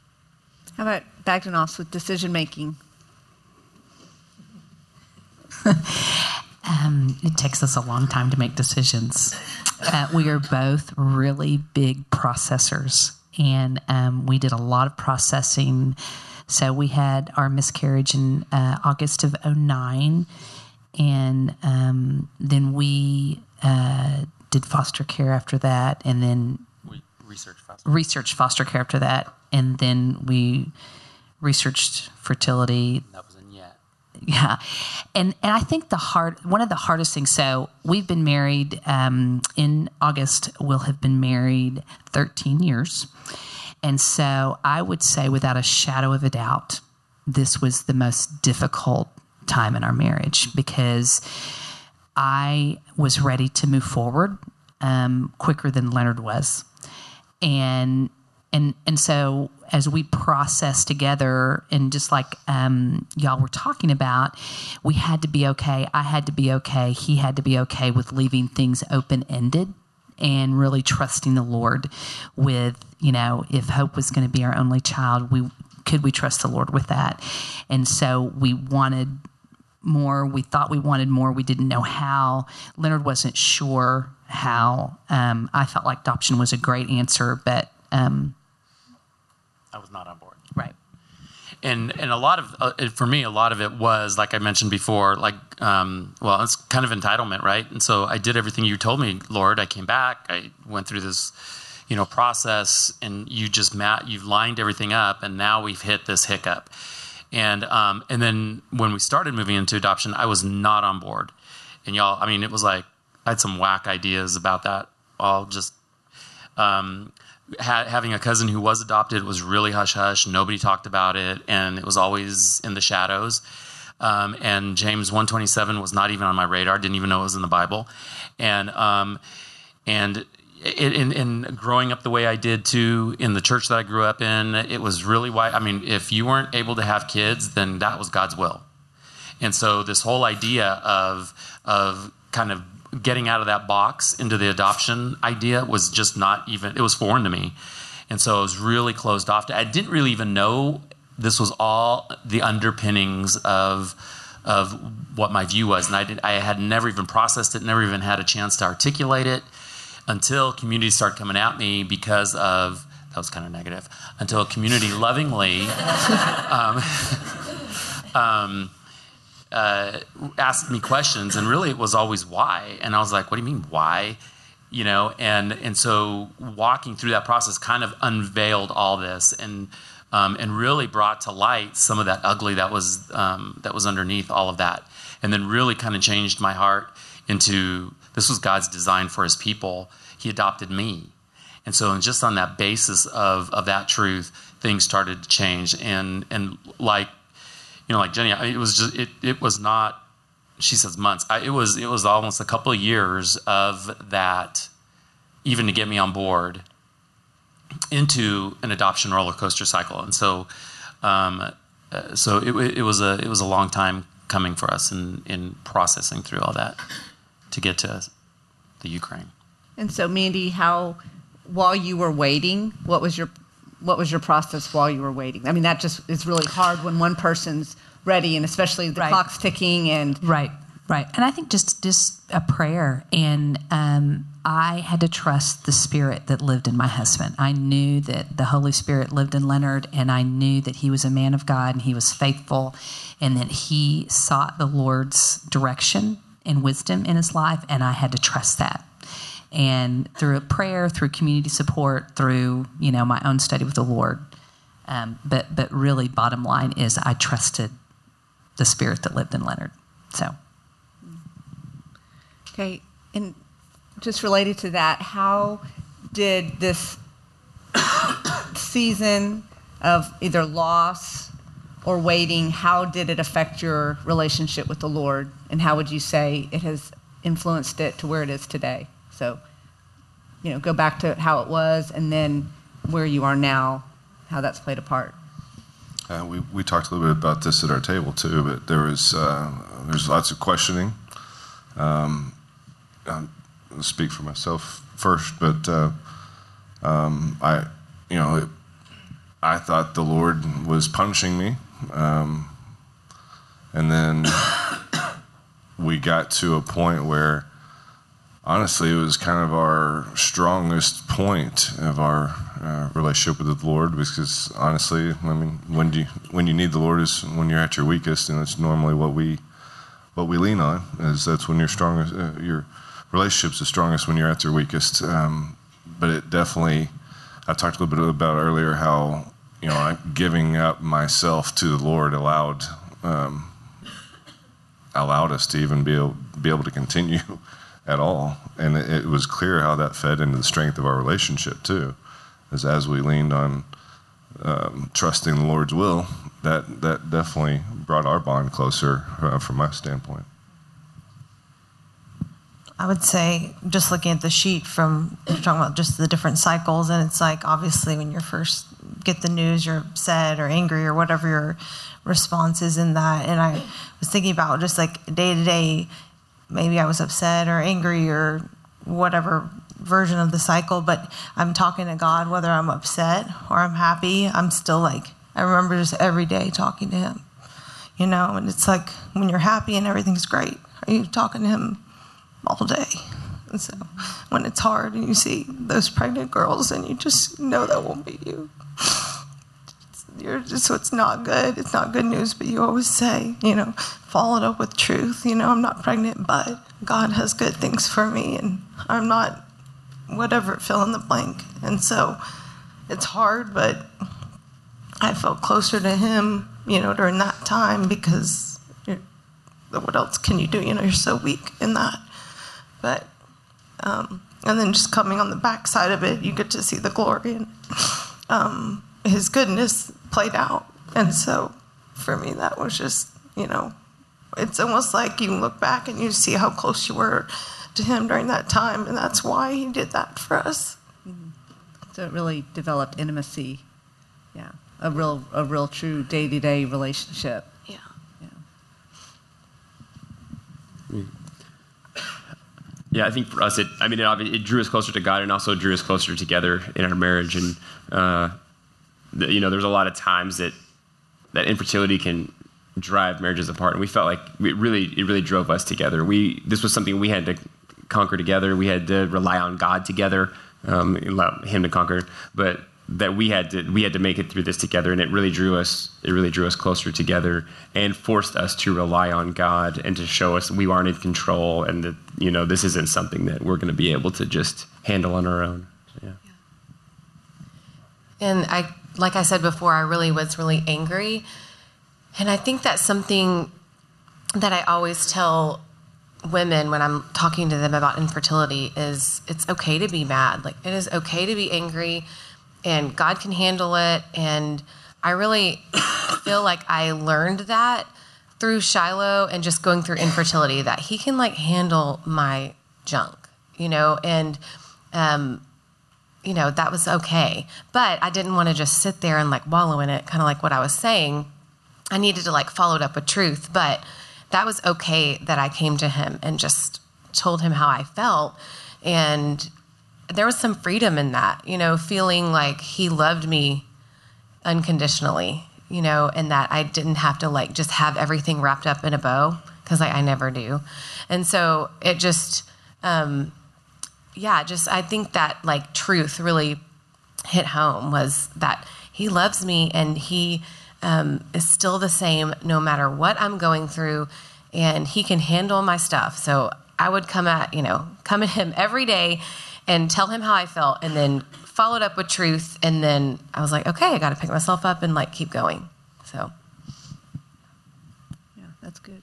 How about Bagdanos with decision making? Um, it takes us a long time to make decisions. Uh, we are both really big processors, and um, we did a lot of processing. So we had our miscarriage in uh, August of oh nine, and um, then we uh, did foster care after that, and then We researched foster. researched foster care after that, and then we researched fertility. That wasn't yet. Yeah, and and I think the hard one of the hardest things. So we've been married um, in August. We'll have been married thirteen years, and so I would say, without a shadow of a doubt, this was the most difficult time in our marriage because I was ready to move forward um, quicker than Leonard was, and and and so as we processed together, and just like um, y'all were talking about, we had to be okay. I had to be okay. He had to be okay with leaving things open-ended and really trusting the Lord with, you know, if Hope was going to be our only child, we could we trust the Lord with that? And so we wanted more. We thought we wanted more. We didn't know how. Leonard wasn't sure how. Um, I felt like adoption was a great answer, but um, I was not on board. right. And and a lot of uh, it, for me, a lot of it was, like I mentioned before, like um, well, it's kind of entitlement, right? And so I did everything you told me, Lord. I came back. I went through this, you know, process, and you just mat, you've lined everything up, and now we've hit this hiccup. And um, and then when we started moving into adoption, I was not on board. And y'all, I mean, it was like I had some whack ideas about that. All just. Um, Ha- having a cousin who was adopted was really hush-hush. Nobody talked about it, and it was always in the shadows. Um, and James one twenty-seven was not even on my radar. Didn't even know it was in the Bible. And um, and in, in, in growing up the way I did, too, in the church that I grew up in, it was really why. I mean, if you weren't able to have kids, then that was God's will. And so this whole idea of of kind of getting out of that box into the adoption idea was just not even, it was foreign to me. And so I was really closed off to, I didn't really even know this was all the underpinnings of of what my view was. And I did, I had never even processed it, never even had a chance to articulate it until community started coming at me because of, that was kind of negative, until community lovingly um, um, Uh, asked me questions, and really it was always why. And I was like, what do you mean why? You know, and and so walking through that process kind of unveiled all this, and um, and really brought to light some of that ugly that was um, that was underneath all of that, and then really kind of changed my heart into, this was God's design for his people. He adopted me. And so and just on that basis of of that truth, things started to change. And and like You know, like Jenny, it was just, it, it was not, she says months. I, it was, it was almost a couple of years of that, even to get me on board into an adoption roller coaster cycle. And so, um, uh, so it, it was a, it was a long time coming for us in, in processing through all that to get to the Ukraine. And so, Mandy, how, while you were waiting, what was your what was your process while you were waiting? I mean, that just is really hard when one person's ready, and especially the Right. clock's ticking. And Right, right. And I think just just a prayer. And um, I had to trust the spirit that lived in my husband. I knew that the Holy Spirit lived in Leonard, and I knew that he was a man of God, and he was faithful, and that he sought the Lord's direction and wisdom in his life, and I had to trust that. And through a prayer, through community support, through, you know, my own study with the Lord. Um, but but really, bottom line is I trusted the spirit that lived in Leonard. So. okay, and just related to that, how did this season of either loss or waiting, how did it affect your relationship with the Lord? And how would you say it has influenced it to where it is today? So, you know, go back to how it was, and then where you are now, how that's played a part. Uh, we, we talked a little bit about this at our table too, but there was uh, there's lots of questioning. Um, I'll speak for myself first, but uh, um, I, you know, it, I thought the Lord was punishing me, um, and then we got to a point where, honestly, it was kind of our strongest point of our uh, relationship with the Lord, because honestly, I mean, when do you, when you need the Lord is when you're at your weakest, and it's normally what we what we lean on. Is that's when you're strongest. Uh, your relationship's the strongest when you're at your weakest. Um, but it definitely, I talked a little bit about earlier how, you know, I, giving up myself to the Lord allowed um, allowed us to even be able, be able to continue at all. And it, it was clear how that fed into the strength of our relationship too, as as we leaned on um, trusting the Lord's will, that that definitely brought our bond closer uh, from my standpoint. I would say, just looking at the sheet from, you're talking about just the different cycles, and it's like, obviously, when you first get the news, you're upset or angry or whatever your response is in that. And I was thinking about just like day to day, maybe I was upset or angry or whatever version of the cycle, but I'm talking to God, whether I'm upset or I'm happy, I'm still like, I remember just every day talking to him, you know, and it's like when you're happy and everything's great, are you talking to him all day? And so when it's hard and you see those pregnant girls and you just know that won't be you, you're just, so it's not good. It's not good news, but you always say, you know, follow it up with truth. You know, I'm not pregnant, but God has good things for me, and I'm not whatever, fill in the blank. And so it's hard, but I felt closer to him, you know, during that time, because you're, what else can you do? You know, you're so weak in that. But, um, and then just coming on the backside of it, you get to see the glory and um, his goodness played out. And so for me, that was just, you know, it's almost like you look back and you see how close you were to him during that time. And that's why he did that for us. Mm-hmm. So it really developed intimacy. Yeah. A real, a real true day-to-day relationship. Yeah. Yeah. Mm. Yeah, I think for us, it, I mean, it, it drew us closer to God and also drew us closer together in our marriage. And, uh, the, you know, there's a lot of times that that infertility can drive marriages apart. And we felt like it really, it really drove us together. We, this was something we had to conquer together. We had to rely on God together, um, allow him to conquer, but that we had to, we had to make it through this together. And it really drew us, it really drew us closer together and forced us to rely on God and to show us we aren't in control, and that, you know, this isn't something that we're going to be able to just handle on our own. So, yeah. And I, like I said before, I really was really angry. And I think that's something that I always tell women when I'm talking to them about infertility is it's okay to be mad. Like, it is okay to be angry, and God can handle it. And I really feel like I learned that through Shiloh and just going through infertility, that he can like handle my junk, you know, and, um, you know, that was okay. But I didn't want to just sit there and like wallow in it, kind of like what I was saying. I needed to like follow it up with truth, but that was okay that I came to him and just told him how I felt. And there was some freedom in that, you know, feeling like he loved me unconditionally, you know, and that I didn't have to like just have everything wrapped up in a bow, because like, I never do. And so it just, um, yeah, just I think that like truth really hit home, was that he loves me and he um, is still the same no matter what I'm going through, and he can handle my stuff. So I would come at, you know, come at him every day and tell him how I felt, and then followed up with truth. And then I was like, okay, I got to pick myself up and like keep going. So. Yeah, that's good.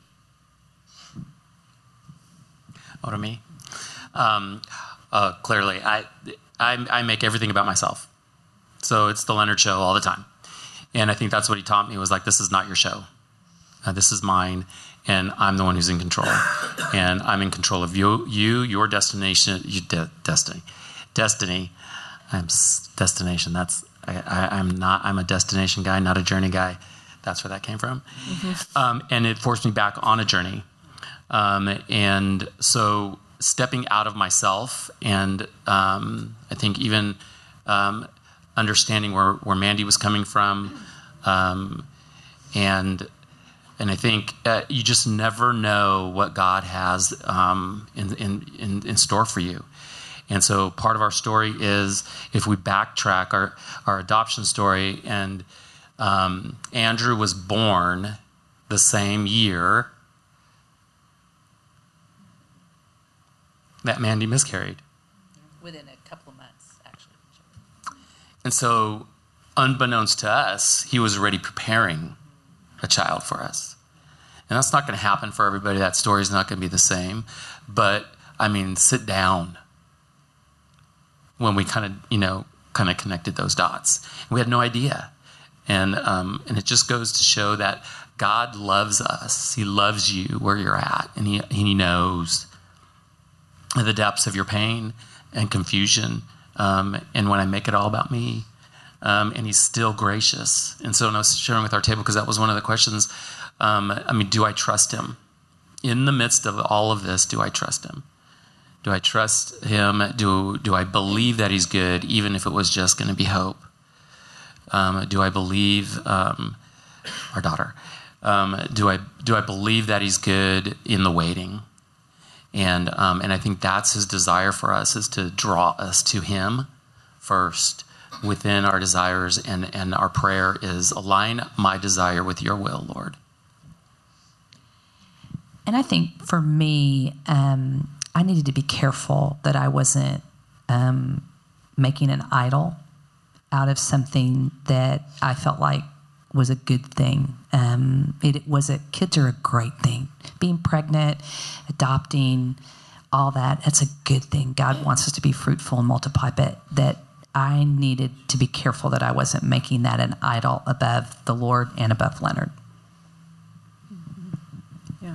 Oh, to me? Um, uh, clearly, I, I I make everything about myself. So it's the Leonard show all the time. And I think that's what he taught me, was like, this is not your show. Uh, this is mine, and I'm the one who's in control. And I'm in control of you, you your destination, your de- destiny. Destiny. I'm s- destination. That's, I, I, I'm not, I'm a destination guy, not a journey guy. That's where that came from. Mm-hmm. Um, and it forced me back on a journey. Um, and so stepping out of myself, and um, I think even um, understanding where, where Mandy was coming from, um, and and I think uh, you just never know what God has um, in, in, in, in store for you. And so part of our story is, if we backtrack our, our adoption story, and um, Andrew was born the same year that Mandy miscarried. Within a couple of months, actually. And so, unbeknownst to us, he was already preparing a child for us. And that's not going to happen for everybody. That story's not going to be the same. But, I mean, sit down when we kind of, you know, kind of connected those dots. We had no idea. And, um, and it just goes to show that God loves us. He loves you where you're at. And he, he knows the depths of your pain and confusion. Um, and when I make it all about me, Um, and he's still gracious. And so when I was sharing with our table, because that was one of the questions, um, I mean, do I trust him? In the midst of all of this, do I trust him? Do I trust him? Do, do I believe that he's good, even if it was just going to be hope? Um, do I believe, um, our daughter, um, do I do I believe that he's good in the waiting? And, um, and I think that's his desire for us, is to draw us to him first within our desires, and, and our prayer is, align my desire with your will, Lord. And I think for me, um, I needed to be careful that I wasn't um, making an idol out of something that I felt like was a good thing. Um, it, it was a, kids are a great thing. Being pregnant, adopting, all that, it's a good thing. God wants us to be fruitful and multiply, but that I needed to be careful that I wasn't making that an idol above the Lord and above Leonard. Yeah.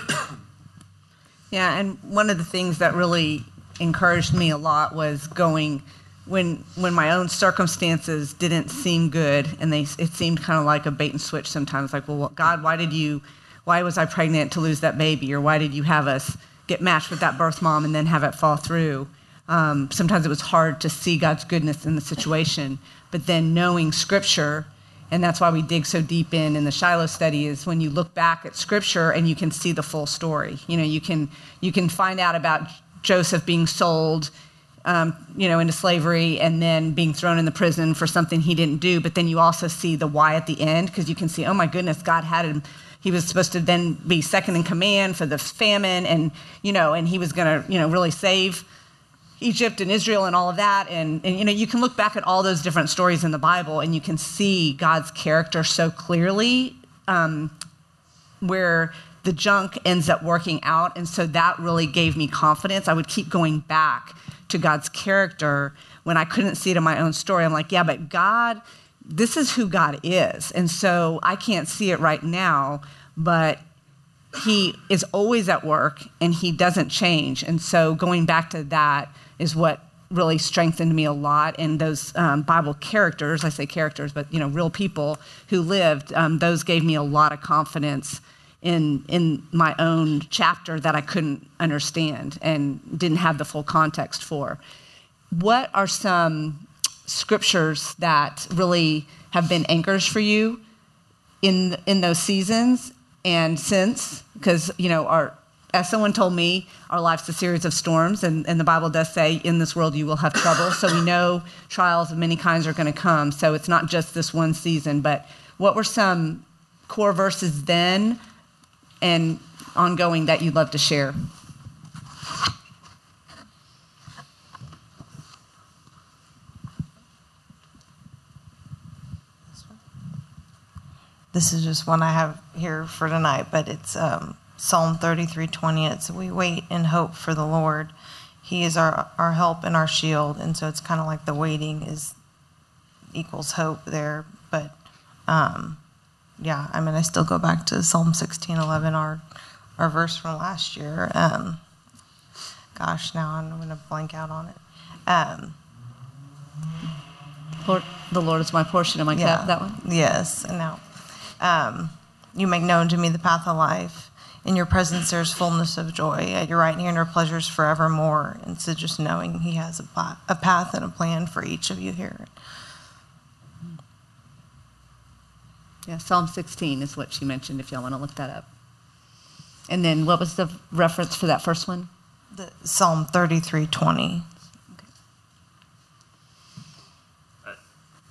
Yeah, and one of the things that really encouraged me a lot was going when when my own circumstances didn't seem good, and they it seemed kind of like a bait and switch sometimes. Like, well, God, why did you? Why was I pregnant to lose that baby, or why did you have us get matched with that birth mom and then have it fall through? Um, sometimes it was hard to see God's goodness in the situation, but then knowing Scripture, and that's why we dig so deep in in the Shiloh study, is when you look back at Scripture and you can see the full story. You know, you can you can find out about Joseph being sold, um, you know, into slavery, and then being thrown in the prison for something he didn't do. But then you also see the why at the end, because you can see, oh my goodness, God had him. He was supposed to then be second in command for the famine, and you know, and he was going to, you know, really save Egypt and Israel and all of that. And, and, you know, you can look back at all those different stories in the Bible and you can see God's character so clearly, um, where the junk ends up working out. And so that really gave me confidence. I would keep going back to God's character when I couldn't see it in my own story. I'm like, yeah, but God, this is who God is. And so I can't see it right now, but he is always at work and he doesn't change. And so going back to that is what really strengthened me a lot. And those um, Bible characters, I say characters, but you know, real people who lived, um, those gave me a lot of confidence in in my own chapter that I couldn't understand and didn't have the full context for. What are some scriptures that really have been anchors for you in in those seasons and since? Because, you know, our as someone told me, our life's a series of storms, and, and the Bible does say, in this world you will have trouble. So we know trials of many kinds are going to come. So it's not just this one season. But what were some core verses then and ongoing that you'd love to share? This is just one I have here for tonight, but it's um, Psalm thirty-three twenty. It's, we wait in hope for the Lord. He is our, our help and our shield. And so it's kind of like the waiting is equals hope there. But um, yeah, I mean, I still go back to Psalm sixteen eleven, our, our verse from last year. Um, gosh, now I'm going to blank out on it. Um, Lord, the Lord is my portion. Am I yeah, that one? Yes. And now, um, you make known to me the path of life. In your presence, there's fullness of joy. At your right hand are pleasures forevermore. And so just knowing he has a, pla- a path and a plan for each of you here. Yeah, Psalm sixteen is what she mentioned, if y'all want to look that up. And then what was the reference for that first one? The Psalm thirty-three twenty.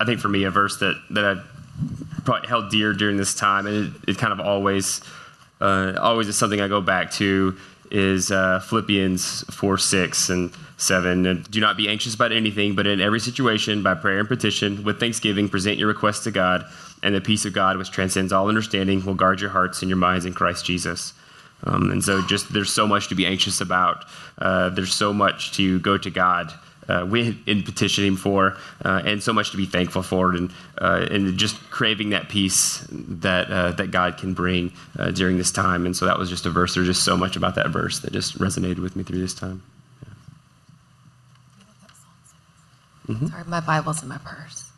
think for me, a verse that, that I've probably held dear during this time, and it, it kind of always, uh, always is something I go back to, is uh, Philippians four, six, and seven. And do not be anxious about anything, but in every situation, by prayer and petition, with thanksgiving, present your requests to God, and the peace of God, which transcends all understanding, will guard your hearts and your minds in Christ Jesus. Um, and so just there's so much to be anxious about. Uh, there's so much to go to God uh, with, in petitioning for, uh, and so much to be thankful for, and uh, and just craving that peace that uh, that God can bring uh, during this time. And so that was just a verse. There's just so much about that verse that just resonated with me through this time. Yeah. Mm-hmm. Sorry, my Bible's in my purse.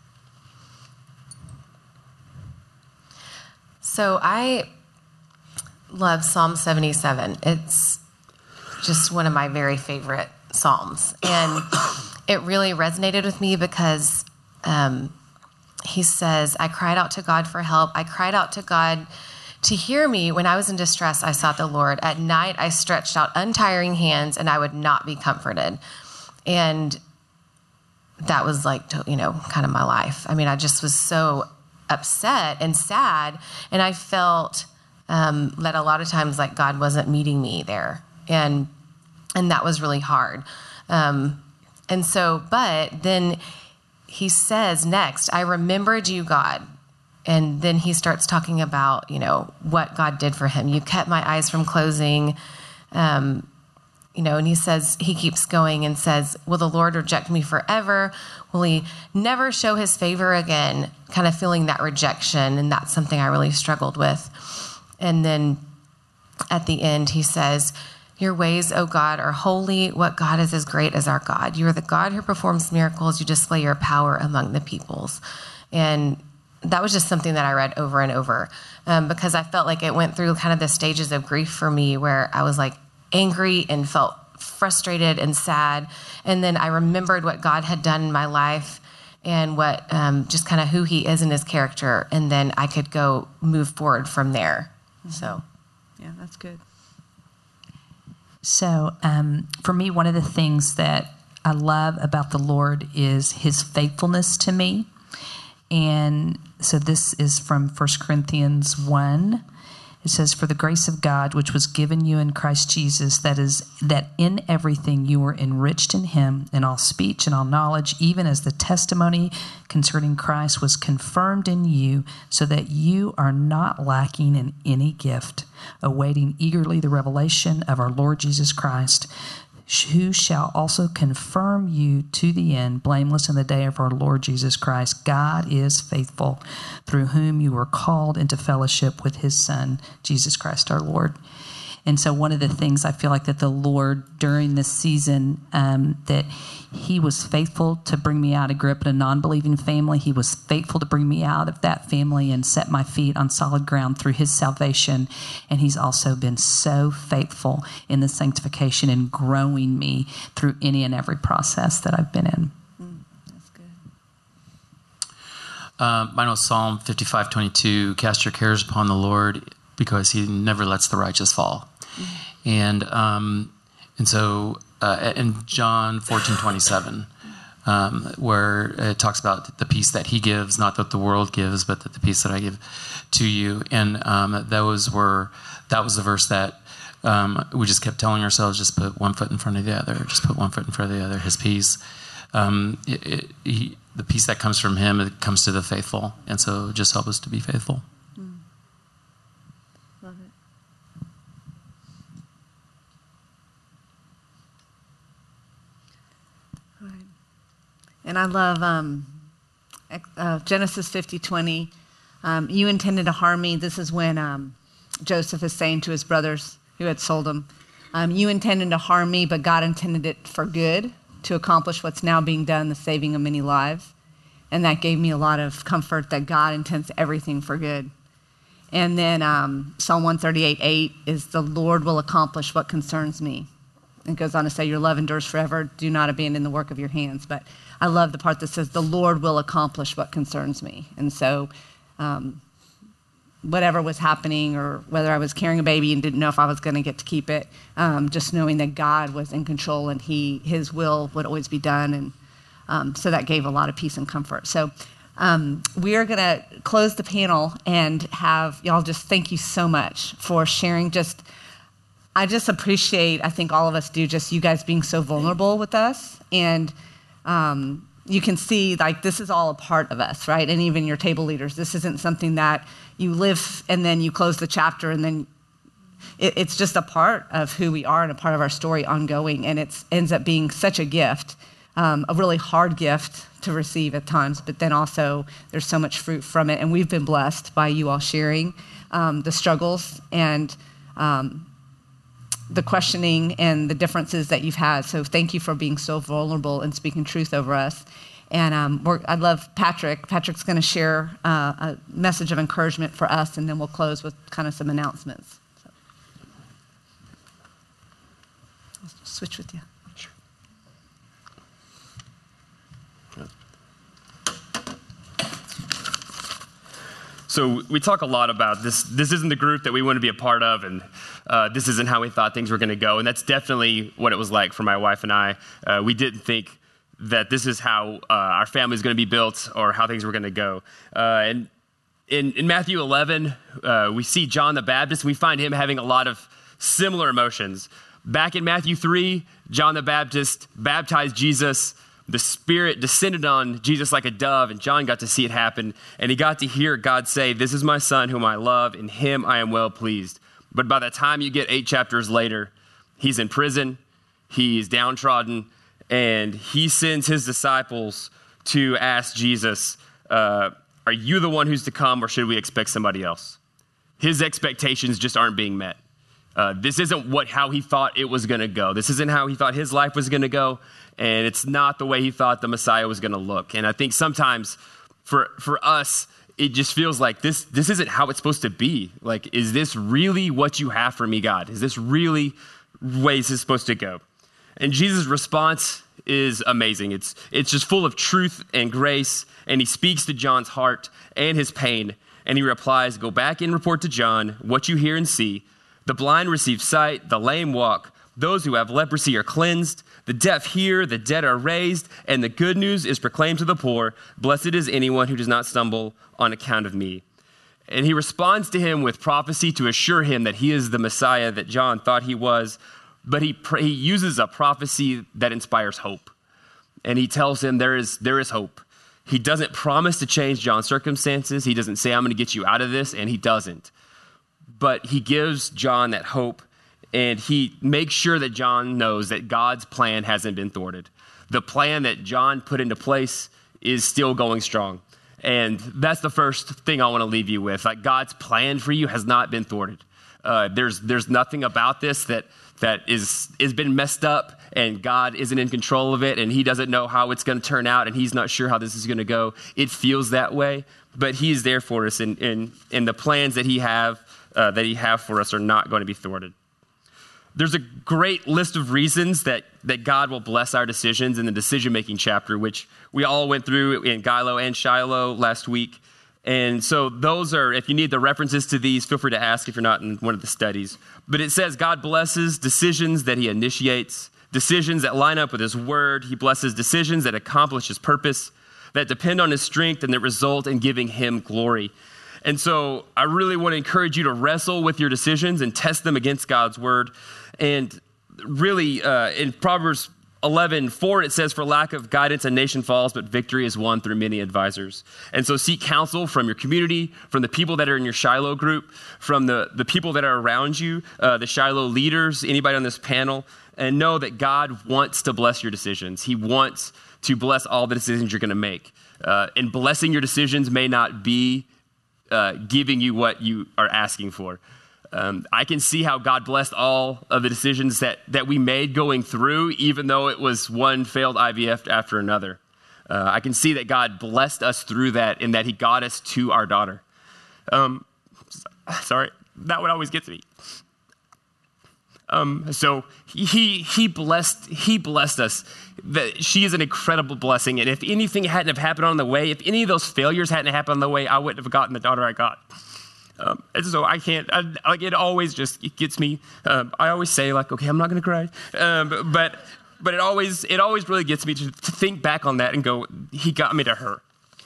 So I love Psalm seventy-seven. It's just one of my very favorite Psalms. And it really resonated with me because um, he says, I cried out to God for help. I cried out to God to hear me. When I was in distress, I sought the Lord. At night, I stretched out untiring hands, and I would not be comforted. And that was like, you know, kind of my life. I mean, I just was so upset and sad, and I felt um, that a lot of times like God wasn't meeting me there, and and that was really hard. Um, and so, but then he says next, I remembered you, God. And then he starts talking about, you know, what God did for him. You kept my eyes from closing, um, you know, and he says, he keeps going and says, will the Lord reject me forever? Will he never show his favor again? Kind of feeling that rejection. And that's something I really struggled with. And then at the end, he says, your ways, O God, are holy. What God is as great as our God? You are the God who performs miracles. You display your power among the peoples. And that was just something that I read over and over um, because I felt like it went through kind of the stages of grief for me where I was like angry and felt frustrated and sad. And then I remembered what God had done in my life and what um, just kind of who he is in his character. And then I could go move forward from there. Mm-hmm. So, yeah, that's good. So um, for me, one of the things that I love about the Lord is his faithfulness to me. And so this is from First Corinthians one. It says, for the grace of God, which was given you in Christ Jesus, that is, that in everything you were enriched in him, in all speech and all knowledge, even as the testimony concerning Christ was confirmed in you, so that you are not lacking in any gift, awaiting eagerly the revelation of our Lord Jesus Christ, who shall also confirm you to the end, blameless in the day of our Lord Jesus Christ. God is faithful, through whom you were called into fellowship with his Son, Jesus Christ our Lord. And so one of the things I feel like that the Lord during this season, um, that he was faithful to bring me out. I grew up in a non-believing family. He was faithful to bring me out of that family and set my feet on solid ground through his salvation. And he's also been so faithful in the sanctification and growing me through any and every process that I've been in. Mm, that's good. Um, mine was Psalm fifty-five twenty-two, cast your cares upon the Lord because he never lets the righteous fall. Mm-hmm. And um, and so uh, in John fourteen twenty-seven, um, where it talks about the peace that he gives, not that the world gives, but that the peace that I give to you. And um, those were that was the verse that um, we just kept telling ourselves, just put one foot in front of the other, just put one foot in front of the other. His peace, um, it, it, he, the peace that comes from him, it comes to the faithful. And so just help us to be faithful. And I love um, uh, Genesis fifty twenty. Um, you intended to harm me. This is when um, Joseph is saying to his brothers who had sold him, um, you intended to harm me, but God intended it for good to accomplish what's now being done, the saving of many lives. And that gave me a lot of comfort that God intends everything for good. And then um, Psalm one thirty-eight eight is the Lord will accomplish what concerns me. It goes on to say, your love endures forever. Do not abandon the work of your hands. But I love the part that says, the Lord will accomplish what concerns me. And so um, whatever was happening, or whether I was carrying a baby and didn't know if I was going to get to keep it, um, just knowing that God was in control and he, his will would always be done. And um, so that gave a lot of peace and comfort. So Um, we are going to close the panel and have y'all just thank you so much for sharing. Just, I just appreciate, I think all of us do, just you guys being so vulnerable with us. And um, you can see, like, this is all a part of us, right? And even your table leaders, this isn't something that you live and then you close the chapter and then it, it's just a part of who we are and a part of our story ongoing. And it ends up being such a gift, um, a really hard gift to receive at times, but then also there's so much fruit from it. And we've been blessed by you all sharing um, the struggles and um, the questioning and the differences that you've had. So thank you for being so vulnerable and speaking truth over us. And um, we're, I love Patrick. Patrick's going to share uh, a message of encouragement for us, and then we'll close with kind of some announcements. So. I'll switch with you. Sure. So we talk a lot about this. This isn't the group that we want to be a part of, and uh, this isn't how we thought things were going to go. And that's definitely what it was like for my wife and I. Uh, we didn't think that this is how uh, our family is going to be built or how things were going to go. Uh, and in, in Matthew eleven, uh, we see John the Baptist. We find him having a lot of similar emotions. Back in Matthew three, John the Baptist baptized Jesus. The Spirit descended on Jesus like a dove, and John got to see it happen. And he got to hear God say, "This is my son whom I love, in him I am well pleased." But by the time you get eight chapters later, he's in prison, he's downtrodden, and he sends his disciples to ask Jesus, uh, are you the one who's to come, or should we expect somebody else? His expectations just aren't being met. Uh, this isn't what how he thought it was going to go. This isn't how he thought his life was going to go, and it's not the way he thought the Messiah was going to look. And I think sometimes for for us, it just feels like this this isn't how it's supposed to be. Like, is this really what you have for me, God? Is this really ways it's supposed to go? And Jesus' response is amazing. It's it's just full of truth and grace, and he speaks to John's heart and his pain, and he replies, "Go back and report to John what you hear and see. The blind receive sight, the lame walk, those who have leprosy are cleansed, the deaf hear, the dead are raised, and the good news is proclaimed to the poor. Blessed is anyone who does not stumble on account of me." And he responds to him with prophecy to assure him that he is the Messiah that John thought he was, but he, pr- he uses a prophecy that inspires hope. And he tells him there is, there is hope. He doesn't promise to change John's circumstances. He doesn't say, "I'm going to get you out of this," and he doesn't. But he gives John that hope, and he makes sure that John knows that God's plan hasn't been thwarted. The plan that John put into place is still going strong. And that's the first thing I want to leave you with. Like, God's plan for you has not been thwarted. Uh, there's there's nothing about this that that is is been messed up, and God isn't in control of it, and he doesn't know how it's going to turn out, and he's not sure how this is going to go. It feels that way, but he's there for us, and and, and the plans that he have uh, that he have for us are not going to be thwarted. There's a great list of reasons that, that God will bless our decisions in the decision-making chapter, which we all went through in Gilo and Shiloh last week. And so those are, if you need the references to these, feel free to ask if you're not in one of the studies. But it says God blesses decisions that he initiates, decisions that line up with his word. He blesses decisions that accomplish his purpose, that depend on his strength, and that result in giving him glory. And so I really want to encourage you to wrestle with your decisions and test them against God's word. And really, uh, in Proverbs eleven four, it says, "For lack of guidance, a nation falls, but victory is won through many advisors." And so seek counsel from your community, from the people that are in your Shiloh group, from the, the people that are around you, uh, the Shiloh leaders, anybody on this panel, and know that God wants to bless your decisions. He wants to bless all the decisions you're going to make. Uh, and blessing your decisions may not be uh, giving you what you are asking for. Um, I can see how God blessed all of the decisions that, that we made going through, even though it was one failed I V F after another. Uh, I can see that God blessed us through that, and that he got us to our daughter. Um, sorry, that one always gets me. Um, so he he blessed he blessed us. That she is an incredible blessing, and if anything hadn't have happened on the way, if any of those failures hadn't happened on the way, I wouldn't have gotten the daughter I got. Um, and so I can't, I, like, it always just, it gets me, um, I always say, like, okay, I'm not going to cry. Um, but, but it always, it always really gets me to, to think back on that and go, he got me to her.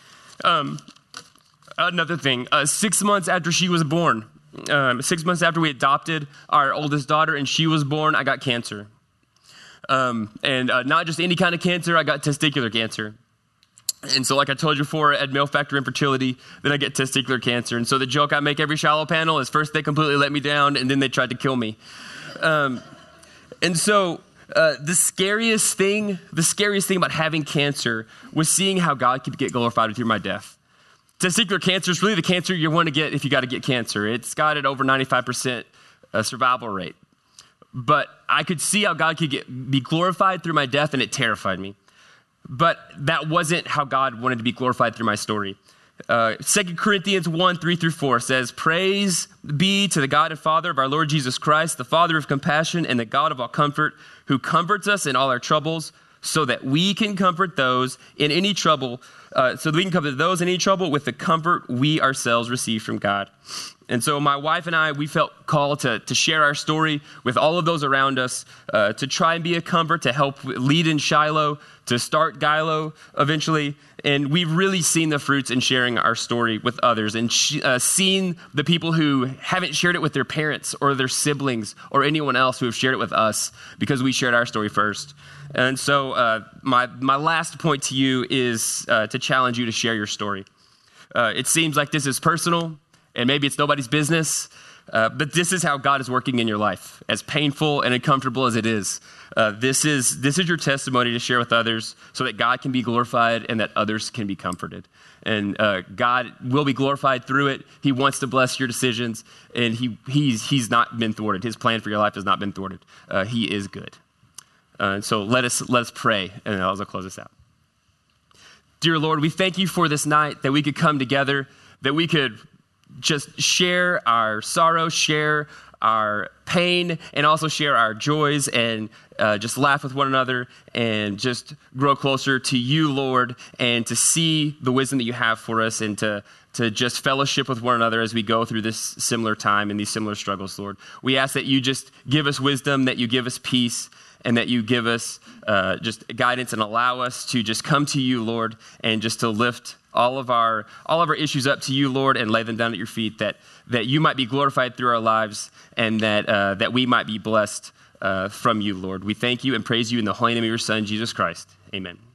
Um, another thing, uh, six months after she was born, um, six months after we adopted our oldest daughter and she was born, I got cancer. Um, and uh, not just any kind of cancer, I got testicular cancer. And so like I told you before, I had male factor infertility, then I get testicular cancer. And so the joke I make every Shiloh panel is first they completely let me down and then they tried to kill me. Um, and so uh, the scariest thing, the scariest thing about having cancer was seeing how God could get glorified through my death. Testicular cancer is really the cancer you want to get if you got to get cancer. It's got an over ninety-five percent uh, survival rate. But I could see how God could get, be glorified through my death, and it terrified me. But that wasn't how God wanted to be glorified through my story. Uh, Second Corinthians one, three through four says, "Praise be to the God and Father of our Lord Jesus Christ, the Father of compassion and the God of all comfort, who comforts us in all our troubles, so that we can comfort those in any trouble, uh, so that we can comfort those in any trouble with the comfort we ourselves receive from God." And so my wife and I, we felt called to, to share our story with all of those around us, uh, to try and be a comfort, to help lead in Shiloh, to start Gilo eventually. And we've really seen the fruits in sharing our story with others and sh- uh, seen the people who haven't shared it with their parents or their siblings or anyone else who have shared it with us because we shared our story first. And so uh, my, my last point to you is uh, to challenge you to share your story. Uh, it seems like this is personal, and maybe it's nobody's business, uh, but this is how God is working in your life, as painful and uncomfortable as it is. Uh, this is this is your testimony to share with others so that God can be glorified and that others can be comforted. And uh, God will be glorified through it. He wants to bless your decisions, and he he's he's not been thwarted. His plan for your life has not been thwarted. Uh, he is good. Uh, and so let us let us pray, and I'll close this out. Dear Lord, we thank you for this night, that we could come together, that we could just share our sorrow, share our pain, and also share our joys, and uh, just laugh with one another and just grow closer to you, Lord, and to see the wisdom that you have for us, and to, to just fellowship with one another as we go through this similar time and these similar struggles, Lord. We ask that you just give us wisdom, that you give us peace, and that you give us uh, just guidance and allow us to just come to you, Lord, and just to lift all of our all of our issues up to you, Lord, and lay them down at your feet, that that you might be glorified through our lives, and that uh, that we might be blessed uh, from you, Lord. We thank you and praise you in the holy name of your Son, Jesus Christ. Amen.